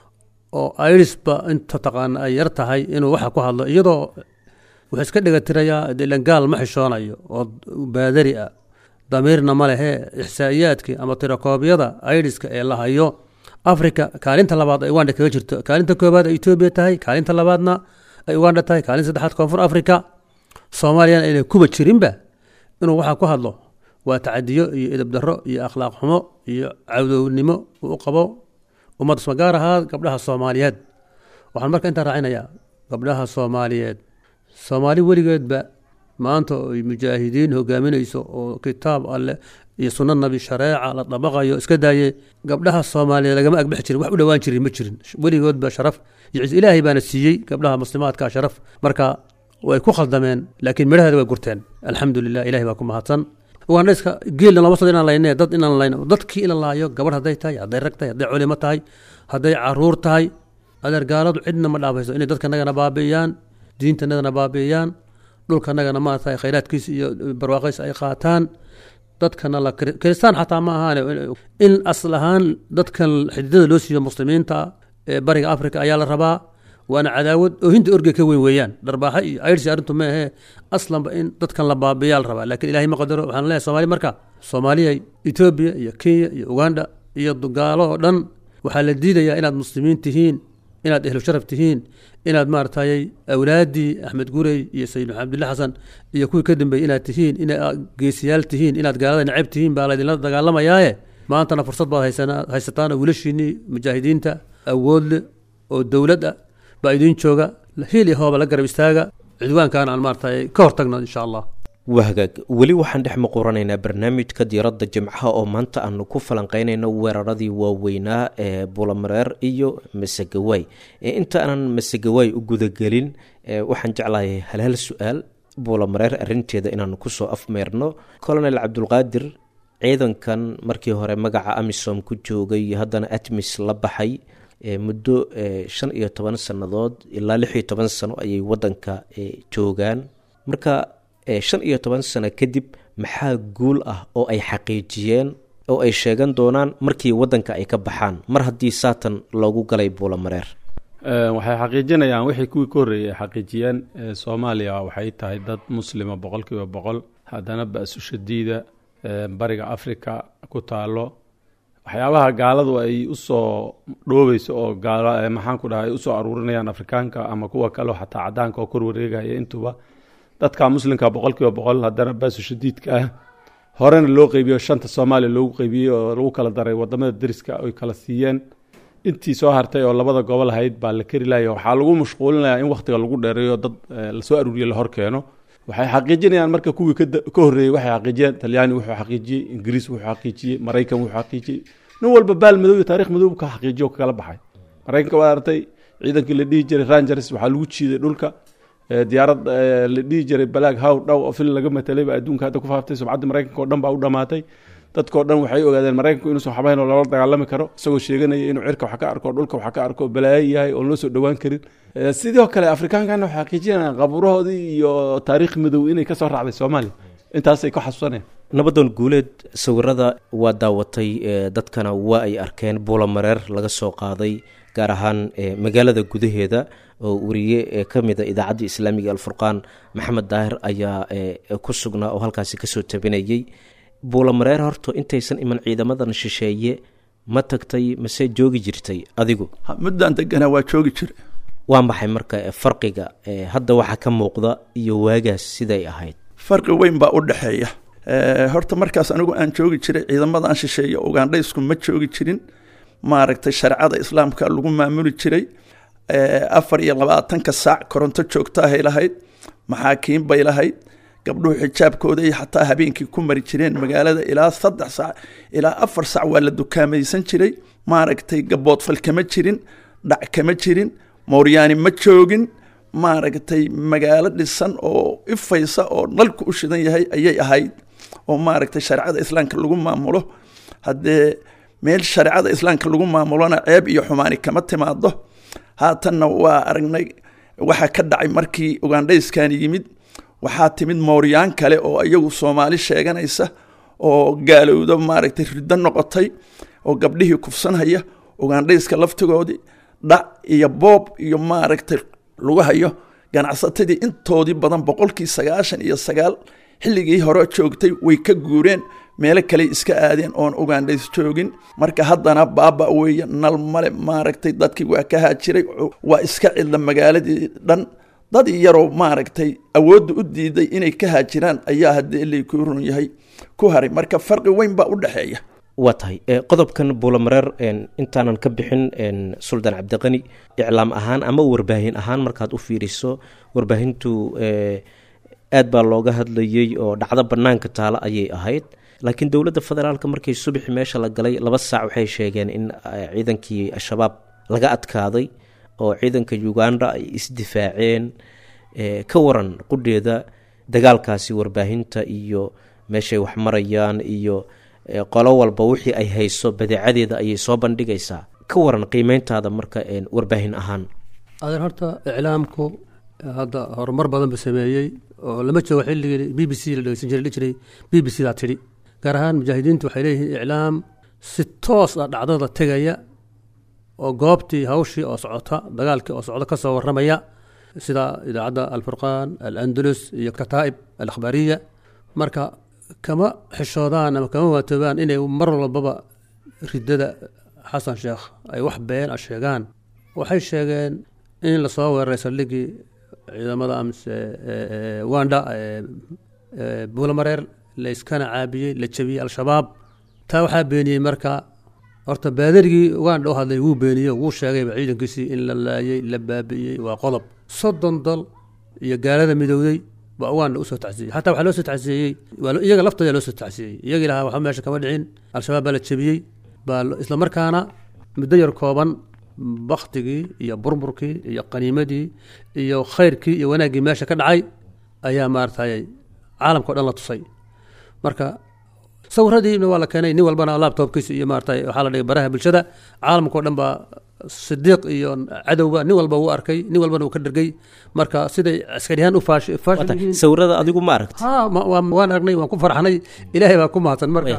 oo IDs ba inta taqaan ay yar tahay inuu waxa ku hadlo, iyadoo wuxuu iska dhigatirayaa dilan gaal ma xishoonayo oo baadari ah, damiirna ma lehe. ixsaa'iyaadkii ama tirakoobyada IDska ee la hayo Afrika kaalinta labaad ay Uganda kaga jirto, kaalinta koobaad ay Ethiopia tahay, kaalinta labaadna ay Uganda tahay, kaalinta saddexaad Koonfur Afrika. Soomaaliyana inay kuba jirinba inuu waxa ku hadlo waa tacadiyo iyo edeb darro iyo akhlaaq xumo iyo cawdownimo uu qabo ummadda soo gaar ahaa gabdhaha Soomaaliyeed. waxaan marka inta raacinayaa gabdhaha Soomaaliyeed, Soomaali weligeedba maanta ay mujaahidiin hogaaminayso oo kitaab alle iyo sunnad nabi shareeca la dabaqayo iska daayay, gabdhaha Soomaaliyeed lagama agbax jirin, wax u dhawaan jirin ma jirin. weligoodba sharaf iyo ciis Ilaahay baana siiyey gabdhaha muslimaadka sharaf. marka way ku khaldameen laakiin midhaheeda way gurteen. alxamdulillah, Ilaahay baa ku mahadsan. waana iska geelna lama soo inaan laynay dad inaan layno, dadkii ila laayo gabadh hadday tahay, hadday rag tahay, hadday culimo tahay, hadday caruur tahay, adeer gaaladu cidna ma dhaafayso inay dadka nagana baabi'iyaan, diinta nagana baabi'iyaan, dhulka nagana ma tahay khayraadkiisa iyo barwaaqaysa ay qaataan. dadkana la kristaan xataa ma ahaan in asal ahaan dadkan xididada loo siiyo muslimiinta ee bariga Afrika ayaa la rabaa. waana cadaawad oo hinta orge ka weyn weeyaan, darbaaxa iyo ayrs arintu ma ahe aslanba in dadkan la baabiyaal rabaa. laakiin Ilaahay ma qadaro. waxaan leeyahay Soomaali marka Soomaaliya, Ethiopia iyo Kenya iyo Uganda iyo gaalo oo dhan waxaa la diidayaa inaad muslimiin tihiin, inaad ehlu sharaf tihiin, inaad maartay awlaadii Axmed Gurey iyo Sayid Abdullaah Xasan iyo kuwii ka dambeeyay inaad tihiin, inaad geesiyaal tihiin, inaad gaalada nacab tihiin baa la idinla dagaalamayaaye. maantana fursad baad haysataan wiilashiinii mujaahidiinta awood leh oo dowlad ah baa idin jooga, hiili hooba la garab istaaga, cidwaankan aan maartay ka hortagno insha Allah. wahagaag weli waxaan dhex muquranaynaa barnaamijka diiradda jimcaha oo maanta aanu ku falanqaynayno weeraradii waaweynaa ee Buulamareer iyo Masagawaay. inta aanan Masagawaay u gudagelin waxaan jeclahay hal su-aal Buulamareer arinteeda inaanu kusoo afmeerno. Colonel Cabdulqaadir, ciidankan markii hore magaca amisom ku joogay haddana atmis la baxay muddo 15 sannadood ilaa 16 sano ayay wadanka joogaan. marka 15 sano kadib maxaa guul ah oo ay xaqiijiyeen oo ay sheegan doonaan markii wadanka ay ka baxaan mar haddii saatan loogu galay Buulamareer? waxay xaqiijinayaan wixii kuwii ka horreeyay xaqiijiyeen. Soomaaliya waxay tahay dad muslima 100%, haddana ba'su shadiida bariga Afrika ku taalo. waxyaabaha gaaladu ay u soo dhoobayso oo maxaan ku dhahay u soo aruurinayaan Afrikaanka ama kuwa kale xataa cadaanka oo kor wareegaya intuba dadka muslimka 100%, haddana ba'su shadiidka ah horena loo qaybiyo 5 Soomaaliya loogu qaybiyay oo lagu kala daray wadamada dariska ay kala siiyeen. intii soo hartay oo labada gobol ahayd baa la kari lahayo. waxaa lagu mashquulinayaa in waqtiga lagu dheereeyo dad la soo aruuriyo la hor keeno. waxay xaqiijinayaan marka kuwii ka horreeyay waxay xaqiijiyeen. Talyaani wuxuu xaqiijiyey, Ingiriis wuxuu xaqiijiyey, Maraykan wuxuu xaqiijiyey. nin walba baal madow iyo taariikh madow ka xaqiijiyo kala baxay. Maraykanka waa artay ciidankii la dhihi jiray Rangers waxaa lagu jiiday dhulka. diyaarad la dhihi jiray Black Hawk dhaw oo fil laga matalay adduunka hadda ku faaftay. Sumcadda Maraykanka oo dhan baa u dhamaatay. dadkoo dhan waxay ogaadeen Maraykanku inuu soo xabayn oo lala dagaalami karo, isagoo sheeganaya inuu cirka wax ka arko, dhulka wax ka arko, balaayo yahay oo loo soo dhawaan karin. sidoo kale Afrikaankan waxay xaqiijinayaan qabuurahoodii iyo taariikh madow inay ka soo raacday Soomaaliya. intaasay ku xasuusanayaan. nabadoon guuleed, sawirada waa daawatay, dadkana waa ay arkeen Buulamareer laga soo qaaday, gaar ahaan magaalada gudaheeda oo wariye ka mida idaacadda islaamiga Alfurqaan Maxamed Daahir ayaa ku sugnaa oo halkaasi kasoo tabinayay. Buulamareer horta intaysan iman ciidamadan shisheeye ma tagtay mase joogi jirtay adigu? muddaan deganaa waa joogi jiray. waa maxay marka farqiga hadda waxa ka muuqda iyo waagaas siday ahayd? farqi weyn baa u dhaxeeya. horta markaas anigu aan joogi jiray ciidamadan shisheeye Ugandhaysku ma joogi jirin. maaragtay sharciyada islaamka lagu maamuli jiray. 24 saac koronto joogta ah ay lahayd, maxaakiin bay lahayd, gabdhuhu xijaabkooda iyo xataa habeenkii ku mari jireen magaalada ilaa 3 saac ilaa 4 saac waa la dukaamaysan jiray. maaragtay gaboodfal kama jirin, dhac kama jirin, mooryaani ma joogin. maaragtay magaalo dhisan oo ifaysa oo nalku u shidan yahay ayay ahayd, oo maaragtay sharciyada islaamka lagu maamulo. haddee meel sharciyada islaamka lagu maamulona ceeb iyo xumaani kama timaado. haatanna waa aragnay waxa ka dhacay markii Ugandhayskan yimid. waxaa timid mooryaan kale oo iyagu Soomaali sheeganaysa oo gaalowda maaragtay ridda noqotay oo gabdhihii kufsanhaya. Ugandhayska laftigoodii dhac iyo boob iyo maaragtay lagu hayo. ganacsatadii intoodii badan 99% xilligii hore joogtay way ka guureen, meelo kale iska aadeen oon Ugandhays joogin. marka haddana baaba weeye, nal male. maaragtay dadkii waa ka haajiray, waa iska cidla magaaladii dhan. dad yaroo maaragtay awoodda u diiday inay ka haajiraan ayaa haddii ilay ku run yahay ku haray. marka farqi weyn baa u dhaxeeya. waa tahay qodobkan Buulamareer intaanan ka bixin Suldaan Cabdiqani, iclaam ahaan ama warbaahin ahaan markaad u fiiriso, warbaahintu aad baa looga hadlayay oo dhacdo banaanka taala ayay ahayd. laakiin dowladda federaalka markay subaxi meesha la galay 2 saac waxay sheegeen in ciidankii al-shabaab laga adkaaday oo ciidanka Uganda ay isdifaaceen. ka waran qudheeda dagaalkaasi warbaahinta iyo meeshay wax marayaan iyo qolo walba wixii ay hayso badeecadeeda ayay soo bandhigaysaa. ka waran qiimeyntaada marka warbaahin ahaan? adan horta iclaamku hadda horumar badan buu sameeyey oo lama joogo xilligii BBC la dhageysan jiray BBC daa tidhi. gaar ahaan mujaahidiintu waxay leeyihiin iclaam si toos ah dhacdada tegaya oo goobtii hawshii oo socota, dagaalkii oo socda ka soo warramaya, sida idaacadda Alfurqaan, Al-Andalus iyo Kataa'ib Al-Akhbaariya. marka kama xishoodaan ama kama waatoobaan inay mar walbaba riddada xasan sheekh ay wax been sheegaan. waxay sheegeen in la soo weeraray saldhiggii ciidamada amse Uganda Buulamareer la iskana caabiyey, la jabiyey al-shabaab. taa waxaa beeniyey marka horta baadarigii Uganda u hadlay wuu beeniyey, wuu sheegayba ciidankiisii in la laayay, la baabi'iyey. waa qodob. 30 dal iyo gaalada midowday baa Uganda u soo tacsiyey. xataa waxaa loo soo tacsiyey iyaga laftooda loo soo tacsiyey. iyagii lahaa waxa meesha kama dhicin, al-shabaab baa la jabiyey. baa isla markaana muddo yar kooban baktigii iyo burburkii iyo qaniimadii iyo khayrkii iyo wanaaggii meesha ka dhacay ayaa maaragtay caalamka o dhan la tusay. marka sawiradiina waa la keenay nin walbana laptopkiisa iyo maartay waxaa la dhigay baraha bulshada caalamka oo dhan baa sidiiq iyo cadowba nin walba uu arkay nin walbana uu ka dhergay marka siday askariyahan u sawirada adigu ma aragtay waan aragnay waan ku farxnay ilaahay baa ku mahadsan marka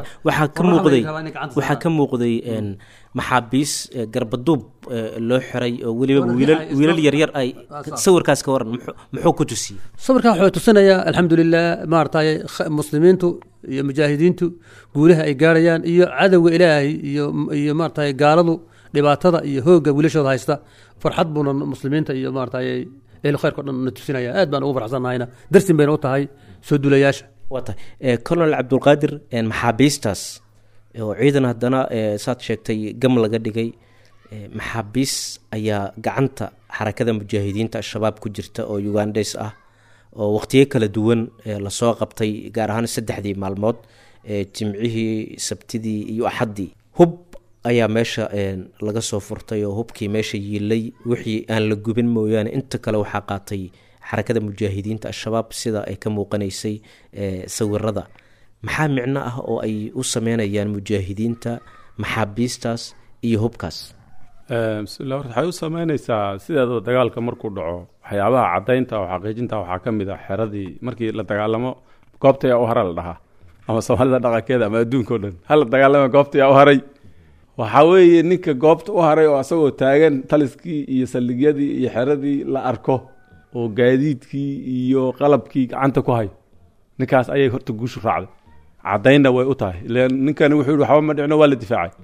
waxaa ka muuqday maxaabiis garbaduub loo xiray oo weliba wiilal yaryar ay sawirkaas ka waran muxuu ku tusiyey sawirkaa wuxuu tusinayaa alxamdulilah maartay muslimiintu iyo mujaahidiintu guulaha ay gaarayaan iyo cadowga ilaahay iyo maartay gaaladu dhibaatada iyo hoogga wiilashooda haysta farxad buuna muslimiinta iyo maartay ehl khayrka dhan na tusinaya aad baan ugu faraxsannahayna darsin bayna u tahay soo duulayaasha waa tahay colonel cabdulqaadir maxaabiistaas oo ciidan haddana saad sheegtay gam laga dhigay maxaabiis ayaa gacanta xarakada mujaahidiinta al-shabaab ku jirta oo ugandes ah oo waqtiyo kala duwan lasoo qabtay gaar ahaan 3 maalmood jimcihii sabtidii iyo axaddii hub ayaa meesha laga soo furtay oo hubkii meesha yiilay wixii aan la gubin mooyaane inta kale waxaa qaatay xarakada mujaahidiinta al-shabaab sida ay ka muuqanaysay sawirada maxaa micno ah oo ay u sameynayaan mujaahidiinta maxaabiistaas iyo hubkaas bismillah waxay u sameynaysaa sideedaba dagaalka markuu dhaco waxyaabaha caddaynta oo xaqiijinta waxaa ka mid ah xeradii markii la dagaalamo goobta yaa u hara la dhahaa ama soomaalida dhaqankeeda ama adduunka o dhan hala dagaalama goobta yaa u haray waxaa weeye ninka goobta u haray oo asagoo taagan taliskii iyo saldhigyadii iyo xeradii la arko oo gaadiidkii iyo qalabkii gacanta ku hay ninkaas ayay horta guushu raacday caddaynna way u tahay ilaan ninkani wuxuu yihi waxba ma dhicno waa la difaacay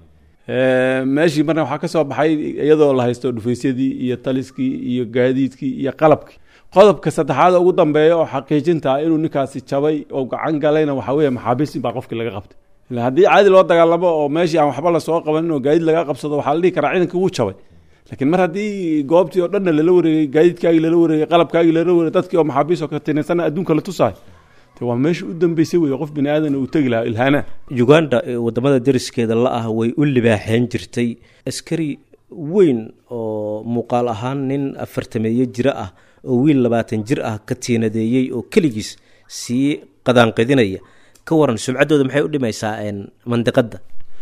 meeshii marna waxaa ka soo baxay iyadoo la haysto dhufaysyadii iyo taliskii iyo gaadiidkii iyo qalabkii qodobka saddexaad ugu dambeeya oo xaqiijinta inuu ninkaasi jabay oo gacan galayna waxaa weeye maxaabiistii baa qofkii laga qabtay ilaa haddii caadi loo dagaalamo oo meeshii aan waxba lasoo qabanin oo gaadiid laga qabsado waxaa la dhihi karaa ciidankii wuu jabay laakiin mar haddii goobtii oo dhanna lala wareegay gaadiidkaagii lala wareegay qalabkaagii lala wareegay dadkii oo maxaabiis oo ka tinaysana adduunka la tusaay waa meesha u dambeysay wey qof bini aadan uu tegi lahaa ilhaana uganda wadamada dariskeeda la ah way u libaaxeen jirtay askari weyn oo muuqaal ahaan nin 40 jira ah oo wiil 20 jir ah ka tiinadeeyey oo keligiis sii qadaanqadinaya ka waran sumcaddooda maxay u dhimaysaa mandiqada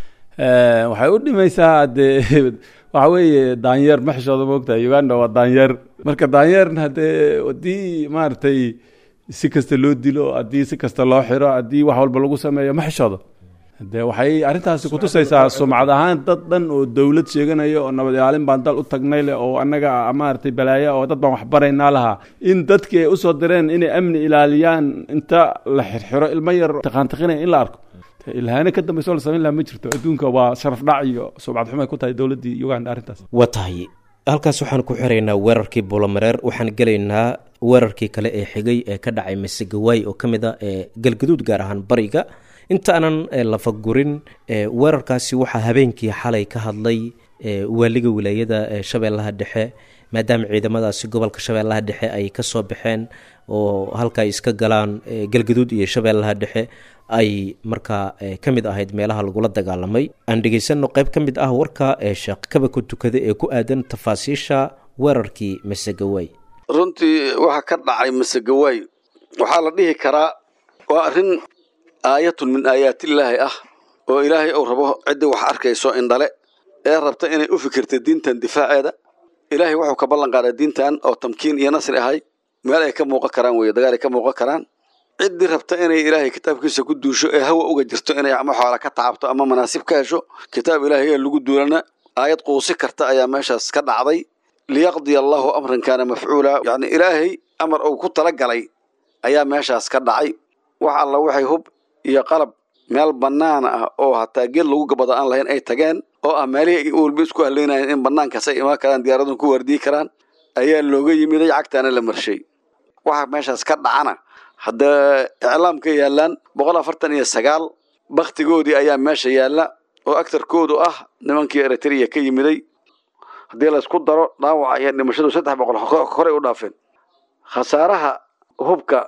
waxay u dhimaysaa dee waxa weeye daanyeer maxshooda moogtahay uganda waa daanyeer marka daanyeerna haddee haddii maaragtay si kasta loo dilo haddii si kasta loo xiro haddii wax walba lagu sameeyo ma xishoodo de waxay arrintaasi kutusaysaa sumcad ahaan dad dhan oo dowlad sheeganaya oo nabad ilaalin baan dal u tagnay leh oo annaga maaragtay balaaya oo dad baan wax baraynaa lahaa in dadkii ay usoo direen inay amni ilaaliyaan inta la xirxiro ilmo yar taqaantiqinaya in la arko ilhaane ka dambayso la samayn laha ma jirto adduunka waa sharaf dhac iyo sumcad xumay ku tahay dowladdii uganda arrintaas waa tahay halkaas waxaan ku xiraynaa weerarkii buulamareer waxaan gelaynaa weerarkii kale ee xigay ee ka dhacay masegawaay oo ka mid a galgaduud gaar ahaan bariga inta aanan lafagurin weerarkaasi waxaa habeenkii xalay ka hadlay waaliga wilaayada shabeellaha dhexe maadaama ciidamadaasi gobolka shabeellaha dhexe ay ka soo baxeen oo halka ay iska galaan galgaduud iyo shabeellaha dhexe ay markaa ka mid ahayd meelaha lagula dagaalamay aan dhegaysanno qayb ka mid ah warka sheekh kaba ku tukada ee ku aadan tafaasiisha weerarkii masegawaay runtii waxa ka dhacay masegawaay waxaa la dhihi karaa waa arrin aayatun min aayaatillaahi ah oo ilaahay uu rabo ciddii wax arkayso indhale ee rabta inay u fikirta diintan difaaceeda ilaahay wuxuu ka ballan qaaday diintan oo tamkiin iyo nasri ahay meel ay ka muuqan karaan weeye dagaal ay ka muuqan karaan ciddii rabta inay ilaahay kitaabkiisa ku duusho ee hawa uga jirto inay ama xoola ka tacabto ama manaasib ka hesho kitaab ilaahay ee lagu duulana aayad quusi karta ayaa meeshaas ka dhacday liyaqdiya allahu amran kaana mafcuula yacni ilaahay amar uu ku talagalay ayaa meeshaas ka dhacay wax alla waxay hub iyo qalab meel bannaan ah oo hataa geed lagu gabado aan lahayn ay tageen oo ah meelihii walba isku haleynayeen in bannaankaas ay imaan karaan diyaaradun ku wardiyi karaan ayaa looga yimiday cagtaana la marshay waxa meeshaas ka dhacana hadda iclaamka yaalaan 149 baktigoodii ayaa meesha yaalla oo agtarkoodu ah nimankii Eritrea ka yimiday haddii la isku daro dhaawaca iyo dhimashadu 300 hore u dhaafeen khasaaraha hubka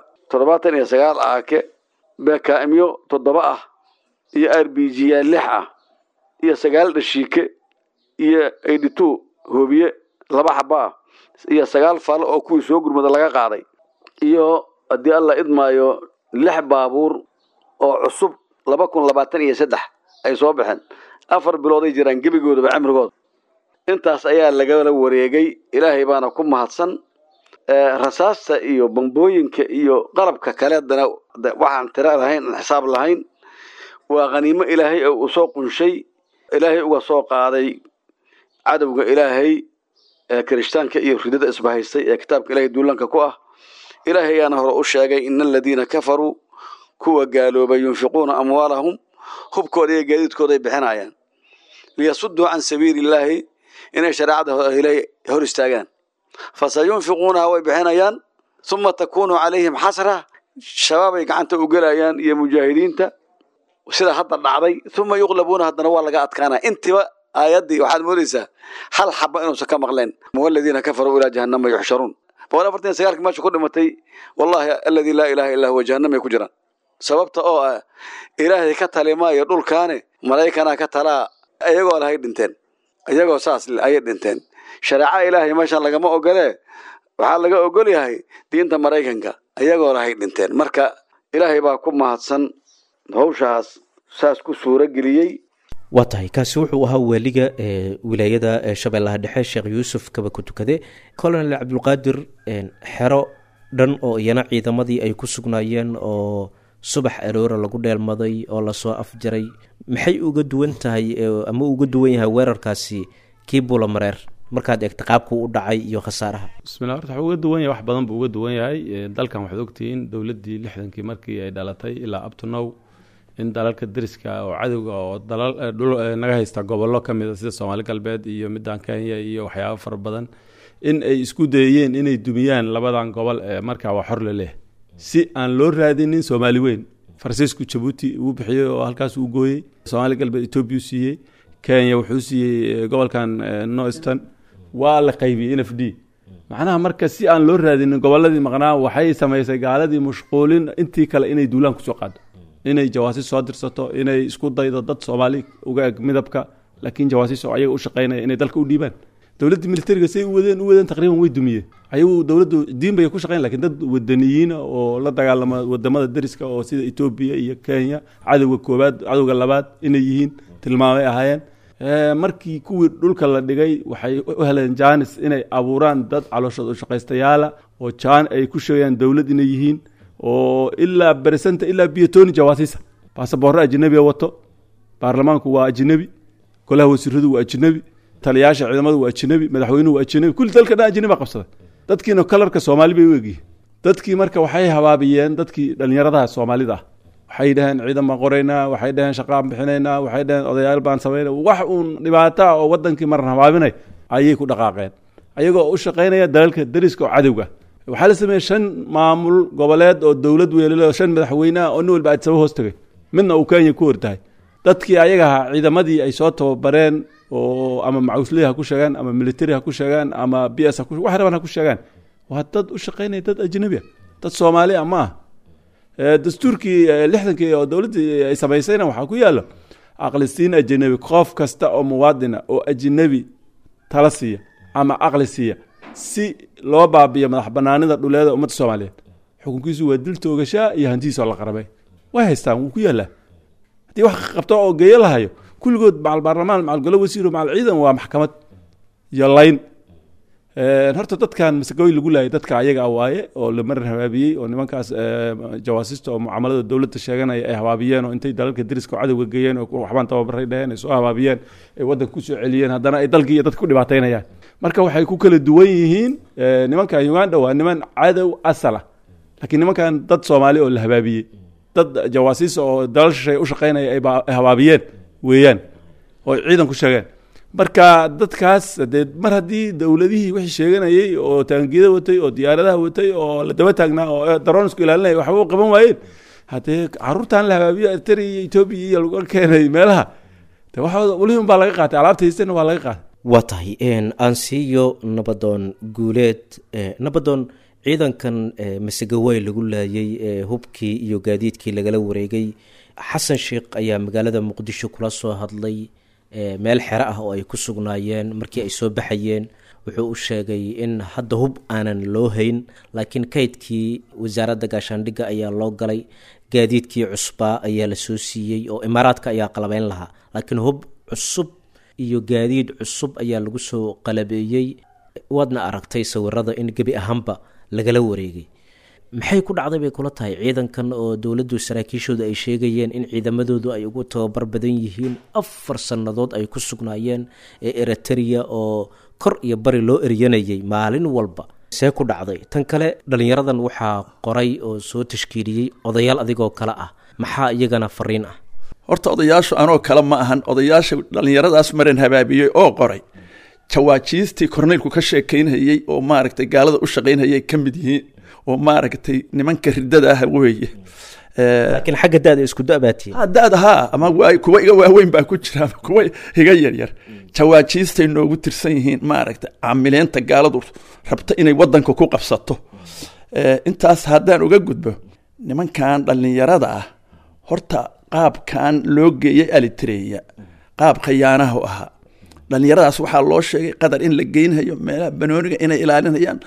79 aake BKM-yo 7 ah iyo RPG 6 ah iyo 9 dhashiike iyo 82 hoobiye 2 xaba ah iyo 9 fal oo kuwii soo gurmada laga qaaday iyo haddii alla idmaayo 6 baabuur oo cusub 2023 ay soo baxeen 4 bilooday jiraan gebigoodaba cimrigooda intaas ayaa lagala wareegay ilaahay baana ku mahadsan rasaasta iyo bambooyinka iyo qalabka kale waxaan tira lahayn xisaab lahayn waa qaniimo ilaahay oo soo qunshay ilaahay uga soo qaaday cadawga ilaahay kirishtaanka iyo ridada isbahaystay ee kitaabka ilaahay duulanka ku ah ilaahay ayaana hore u sheegay innal ladina kafaruu kuwa gaaloobay yunfiquuna amwaalahum hubkooda iyo gaadiidkooda ay bixinayaan liyasudduu can sabiilillaahi inay shariicada ilaahay hor istaagaan fasayunfiquunaha way bixinayaan uma takuunu calayhim xasra shabaabay gacanta u gelayaan iyo mujaahidiinta sida hadda dhacday uma yuqlabuuna haddana waa laga adkaanaya intiba aayaddii waxaad moodaysaa hal xaba inuusan ka maqleen waladiina kafaruu ilaa jahannama yuxsharuun 49 meesha ku dhimatay wallahi alladii laa ilaaha illaa huwa jahannamay ku jiraan sababta oo ah ilaahay ka talimaayo dhulkaane malaa'ikana ka talaa ayagoo lahay dhinteen ayagoo saas ay dhinteen shariica ilaahay meeshan lagama ogolee waxaa laga ogol yahay diinta maraykanka ayagoo lahay dhinteen marka ilaahay baa ku mahadsan hawshaas saas ku suura geliyay waa tahay kaasi wuxuu ahaa waaliga wilaayada shabeellaha dhexe sheekh yuusuf kaba ku tukade colonel cabdulqaadir xero dhan oo iyana ciidamadii ay ku sugnaayeen oo subax aroora lagu dheelmaday oo lasoo afjaray maxay uga duwan tahay ama uga duwan yahay weerarkaasi kii Buulamareer markaad eegto qaabku u dhacay iyo khasaaraha bismillaah wuxuu uga duwan yahay wax badan buu uga duwan yahay dalkan waxaad ogtihiin dowladdii 60kii markii ay dhalatay ilaa up to now in dalalka dariska oo cadowga oo dalal naga haysta gobollo ka mid ah sida Soomaali galbeed iyo midaan Kenya iyo waxyaabo fara badan in ay isku dayeen inay dumiyaan labadan gobol markaa wax xor leh si aan loo raadinin Soomaali weyn Francisco Djibouti uu bixiyay oo halkaas uu gooyay Soomaali galbeed Ethiopia siiyay Kenya wuxuu siiyay gobolkan Northern waa la qaybiyay NFD macnaha marka si aan loo raadinin gobolladii maqnaa waxay sameysay gaaladii mashquulin intii kale inay duulaan ku soo qaado inay jawaasiis soo dirsato inay isku daydo dad Soomaali uga eg midabka laakiin jawaasiis oo ayaga u shaqeynaya inay dalka u dhiibaan dawladda militariga say u wadeen taqriiban way dumiyeen ayagu dawladdu diin bay ku shaqeyn laakiin dad wadaniyiin oo la dagaalama wadamada dariska oo sida Ethiopia iyo Kenya cadawga koobaad cadawga labaad inay yihiin tilmaamay ahaayeen markii kuwii dhulka la dhigay waxay u heleen jaanis inay abuuraan dad calooshooda u shaqaystayaala oo jaan ay ku sheegayaan dawlad inay yihiin oo ilaa bersanta ilaa biyotoni jawaasiisa baasaboorro ajnabi wato baarlamaanku waa ajnabi golaha wasiiradu waa ajnabi taliyaasha ciidamadu waa ajnabi madaxweynuhu waa ajnabi kulli dalka dhan ajnabi qabsaday dadkiina kalarka Soomaali bay weegiyeen dadkii marka waxay habaabiyeen dadkii dhalinyarada Soomaalida waxay dhaheen ciidan ma qorayna waxay dhaheen shaqaan bixinayna waxay dhaheen odayaal baan sameeyay wax uun dhibaato oo wadankii marna habaabinay ayay ku dhaqaaqeen ayagoo u shaqeynaya dalalka dariska oo cadawga waxaa la sameeyay 5 maamul goboleed oo dawlad weelalo 5 madaxweyne oo nin walba adsaba hoos tagay midna uu Kenya ku hortahay dadkii ayaga ciidamadii ay soo tababareen oo ama macuusliha ku sheegan ama military ha ku sheegan ama BS ha ku wax rabana ku sheegan waa dad u shaqeynaya dad ajnabi dad Soomaali ama dastuurkii 60kii oo dawladda ay sameysayna waxa ku yaalo aqlisiin ajnabi qof kasta oo muwaadin oo ajnabi tala siiya ama aqli siiya si loo baabiyo madax banaanida dhuleeda ummadda Soomaaliyeed xukunkiisu waa dil toogasha iyo hantiisa la qarabay way haystaan wuu ku yaala hadii wax qabto oo geeyo lahayo kulligood macal baarlamaan macal golo wasiiro macal ciidan waa maxkamad iyo layn horta dadkan masagooy lagu laayay dadka ayaga waaye oo la marar habaabiyay oo nimankaas jawaasiista oo mucaamalada dawladda sheeganaya ay habaabiyeen oo intay dalalka dariska cadawga geeyeen oo waxbaan tababaray dhaheen ay soo habaabiyeen ay wadanka ku soo celiyeen haddana ay dalkii iyo dadka ku dhibaateynayaan marka waxay ku kala duwan yihiin nimankan Uganda waa niman cadow asala laakiin nimankan dad Soomaali oo la habaabiyay dad jawaasiis oo dalal shay u shaqeynaya ay habaabiyeen weeyaan oo ciidan ku sheegeen marka dadkaas mar haddii dawladihii wixii sheeganayay oo taangiyada watay oo diyaaradaha watay oo la daba taagnaa oo dronesku ilaalinay waxba u qaban waayeen hadee caruurtan la habaabiyo Eritrea iyo Ethiopia iyo lagu keenay meelaha waxa waliba baa laga qaatay alaabta haysteen waa laga qaatay waa tahay ansiyo nabadoon guuleed nabadoon ciidankan masagaway lagu laayay hubkii iyo gaadiidkii lagala wareegay xasan sheekh ayaa magaalada Muqdisho kula soo hadlay meel xero ah oo ay ku sugnaayeen markii ay soo baxayeen wuxuu u sheegay in hadda hub aanan loo hayn laakiin kaydkii wasaaradda gaashaandhigga ayaa loo galay gaadiidkii cusbaa ayaa la soo siiyey oo imaaraadka ayaa qalabeyn lahaa, laakiin hub cusub iyo gaadiid cusub ayaa lagu soo qalabeeyey. waadna aragtay sawirada in gebi ahaanba lagala wareegay. maxay ku dhacday bay kula tahay ciidankan oo dowladdu saraakiishooda ay sheegayeen in ciidamadoodu ay ugu tababar badan yihiin, 4 sannadood ay ku sugnaayeen ee Eritrea oo kor iyo bari loo eryanayay maalin walba? see ku dhacday? tan kale dhalinyaradan waxaa qoray oo soo tashkiiliyey odayaal adigoo kale ah, maxaa iyagana fariin ah? horta odayaashu anoo kale ma ahan, odayaasha dhallinyaradaas marin habaabiyey oo qoray jawaajiistii korneylku ka sheekaynayey oo maaragtay gaalada u shaqaynayay ka mid yihiin, oo maaragtay nimanka riddada ah weeye. laakiin xagga daada isku da-baatiin? daada haa, ama kuwa iga waaweyn baa ku jira, ama kuwa iga yaryar. jawaajiistay noogu tirsan yihiin maaragtay caamileenta gaaladu rabta inay wadanka ku qabsato. intaas haddaan uga gudbo, nimankan dhallinyarada ah horta qaabkan loo geeyey Eritrea qaab khiyaanaha ahaa. dhallinyaradaas waxaa loo sheegay qadar in la geynhayo meelaha banooniga inay ilaalinayaan,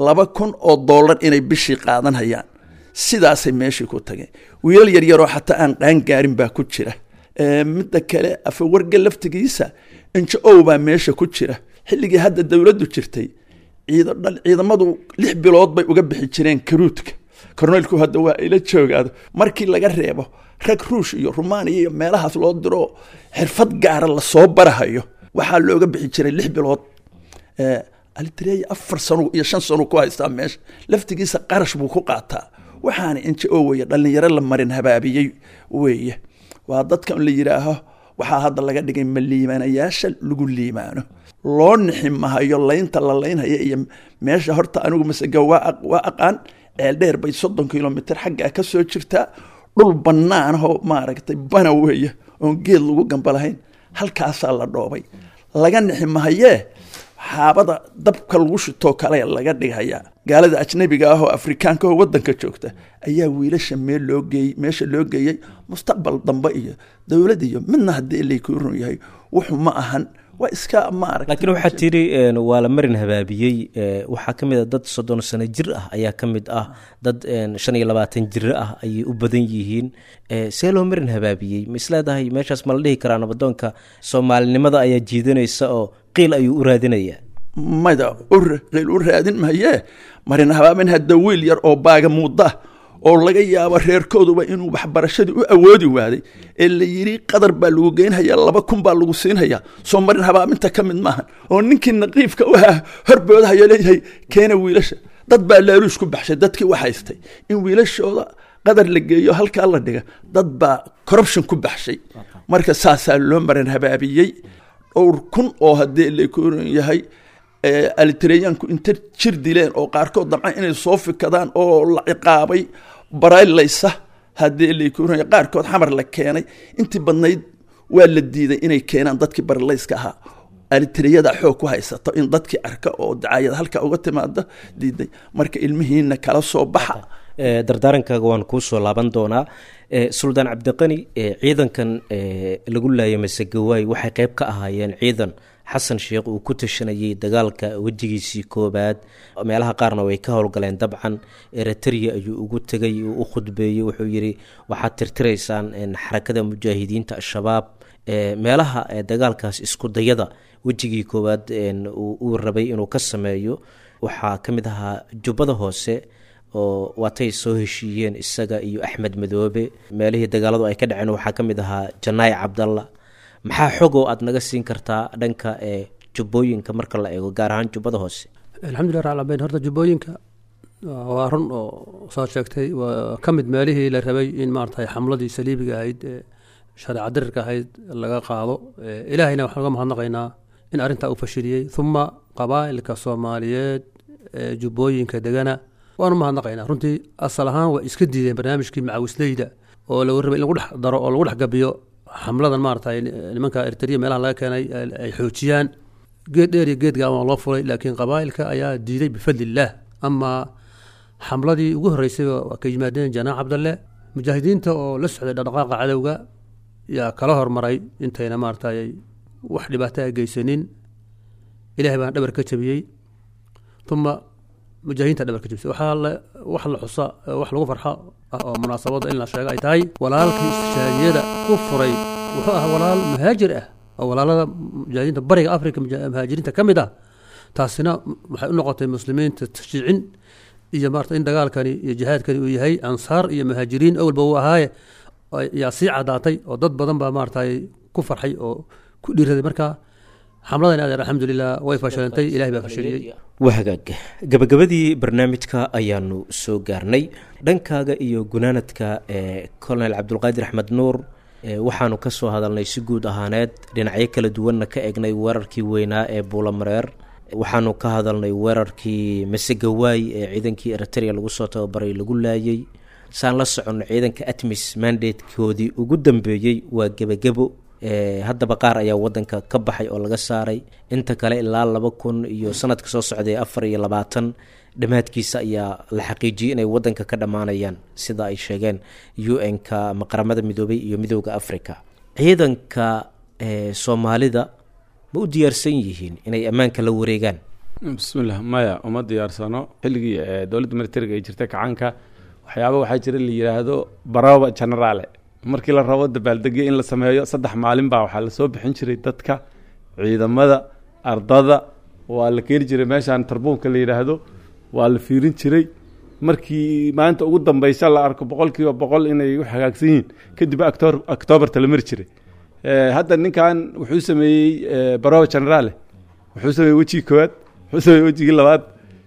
$2,000 inay bishii qaadanhayaan. sidaasay meeshii ku tageen. wiilal yaryaroo xataa aan qaangaarin baa ku jira. midda kale Afawarqi laftigiisa NGO baa meesha ku jira. xilligii hadda dowladdu jirtay ciidamadu 6 bilood bay uga bixi jireen karuudka. korneylku hadda waa ila joogaado, markii laga reebo rag Ruush iyo Rumaaniya iyo meelahaas loo diro xirfad gaara la soo barahayo, waxaa looga bixi jiray 6 bilood. Eritrea 4 sano iyo 5 sano ku haystaa meesha, laftigiisa qarash buu ku qaataa. waxaana NGO weeye, dhallinyaro la marin habaabiyey weeye. waa dadkan la yidhaaho waxaa hadda laga dhigay maliimaanayaasha lagu liimaano. loo nixi mahayo laynta la laynhaya iyo meesha. horta anigu masega waa aqaan, ceeldheer bay 30 kilomitir xaggaa ka soo jirtaa, dhul bannaan oo maaragtay bana weeye oon geed lagu gamba lahayn. halkaasaa la dhoobay, laga nixi mahayee xaabada dabka lagu shitoo kale laga dhighayaa. gaalada ajnabiga ah oo afrikaanka oo wadanka joogta ayaa wiilasha meesha loo geeyey mustaqbal dambe iyo dowlad iyo midna haddii lay ku run yahay wuxuu ma ahan, waa iska maaragtay. laakiin waxaa tiri waa la marin habaabiyey. waxaa ka mid ah dad 30 sano jir ah ayaa ka mid ah, dad 25 jir ah ayay u badan yihiin. see loo marin habaabiyey? ma isleedahay meeshaas ma la dhihi karaa nabadoonka soomaalinimada ayaa jiidanaysa oo qiil ayuu u raadinayaa? mada qiil u raadin mahayee, marin habaabin hadda wiil yar oo baaga muuda oo laga yaabo reerkooduba inuu waxbarashadii u awoodi waaday ee la yidhi qadar baa lagu geynhayaa, 2,000 baa lagu siinhayaa, soo marin habaabinta ka mid maahan. oo ninkii naqiifka u ahaa horboodahayo leeyahay keena wiilasha. dad baa laaluush ku baxshay, dadkii wax haystay in wiilashooda qadar la geeyo halkaa la dhiga, dad baa corruption ku baxshay. marka saasaa loo marin habaabiyey. 1,000 oo haddii la koran yahay Eritreanku inta jir dileen oo qaarkood dabcan inay soo fikadaan oo la ciqaabay baraylaysa, haddii la koran yahay qaarkood xamar la keenay. intii badnayd waa la diiday inay keenaan dadkii baralayska ahaa. Eritreada xoog ku haysato in dadkii arka oo dacaayad halka uga timaado diiday. marka ilmihiina kala soo baxa. dardaarankaaga waan kuu soo laaban doonaa. suldaan cabdiqani, ciidankan lagu laayay Masegawaay waxay qayb ka ahaayeen ciidan xasan sheekh uu ku tashanayay dagaalka wejigiisii koobaad. meelaha qaarna way ka howlgaleen. dabcan Eritrea ayuu ugu tegay, uu u khudbeeyey, wuxuu yidhi waxaad tirtiraysaan xarakada mujaahidiinta al-shabaab. meelaha dagaalkaas isku dayada wejigii koobaad uu rabay inuu ka sameeyo waxaa ka mid ahaa Jubbada Hoose, oo waatay soo heshiiyeen isaga iyo Axmed Madoobe. meelihii dagaaladu ay ka dhaceen waxaa ka mid ahaa Janaay Cabdalla. maxaa xogoo aad naga siin kartaa dhanka jubbooyinka marka la eego, gaar ahaan Jubbada Hoose? alxamdulilah rabbil aalamiin. horta jubbooyinka waa run oo soo sheegtay, waa ka mid meelihii la rabay in maaragtay xamladii saliibiga ahayd ee shareeca dirirka ahayd laga qaado. ilaahayna waxaan uga mahadnaqaynaa in arrintaa uu fashiliyey. uma qabaa'ilka Soomaaliyeed ee jubbooyinka degana waanu mahadnaqaynaa. runtii asal ahaan way iska diideen barnaamijkii macawisleyda oo lagu rabay in lagu dhex daro oo lagu dhex gabiyo xamladan maaragtay nimanka Eritrea meelaha laga keenay ay xoojiyaan. geed dheer iyo geed gaaban loo fulay, laakiin qabaa'ilka ayaa diiday bifadlillaah. ama xamladii ugu horreysay waa ka yimaadeen Janaax Cabdalle. mujaahidiinta oo la socday dhaqdhaqaaqa cadowga yaa kala hormaray intayna maaragtay wax dhibaato ah geysanin. ilaahay baan dhabar ka jabiyey. uma mujaahidiinta dhabarka jibsay wax la xusa wax lagu farxa oo munaasabada in la sheego ay tahay walaalkii istishhaadiyada ku furay wuxuu ahaa walaal muhaajir ah oo walaalada mujaahidiinta bariga afrika muhaajiriinta ka mid ah taasina waxay u noqotay muslimiinta tashjiicin iyo maarta in dagaalkani iyo jihaadkani uu yahay ansaar iyo muhaajiriin awalba uu ahaaye yaa sii cadaatay oo dad badan baa maartay ku farxay oo ku dhiiraday markaa xamladan adeer alxamdulilah way fashilantay ilahay baa fashiliyey waa hagaag gabagabadii barnaamijka ayaanu soo gaarnay dhankaaga iyo gunaanadka colonel cabdulqaadir axmed nuur waxaanu ka soo hadalnay si guud ahaaneed dhinacyo kala duwanna ka egnay weerarkii weynaa ee buulamareer waxaanu ka hadalnay weerarkii masegawaay ee ciidankii eritrea lagu soo tababaray lagu laayey saan la soconno ciidanka atmis mandatekoodii ugu dambeeyey waa gebagebo haddaba qaar ayaa wadanka ka baxay oo laga saaray inta kale ilaa 2000 iyo sanadka soo socday 4 dhammaadkiisa ayaa la xaqiijiyey inay wadanka ka dhammaanayaan sida ay sheegeen UN-ka ama qaramada midoobay iyo midooda Afrika. ciidanka Soomaalida ma u diyaarsan yihiin inay ammaanka la wareegaan? bismillah maya uma diyaarsano xilligii dowladda militariga ay jirtay kacanka waxyaabo waxaa jira la yiraahdo baraba generale markii la rabo dabaaldegyo in la sameeyo 3 maalin baa waxaa la soo bixin jiray dadka ciidamada ardada waa la keeni jiray meeshaan tarbuunka la yiraahdo waa la fiirin jiray markii maanta ugu dambaysa la arko 100% inay u hagaagsan yihiin kadib October la mari jiray hadda ninkan wuxuu sameeyay baraba generale wuxuu sameeyay waji koowaad wuxuu sameeyay waji labaad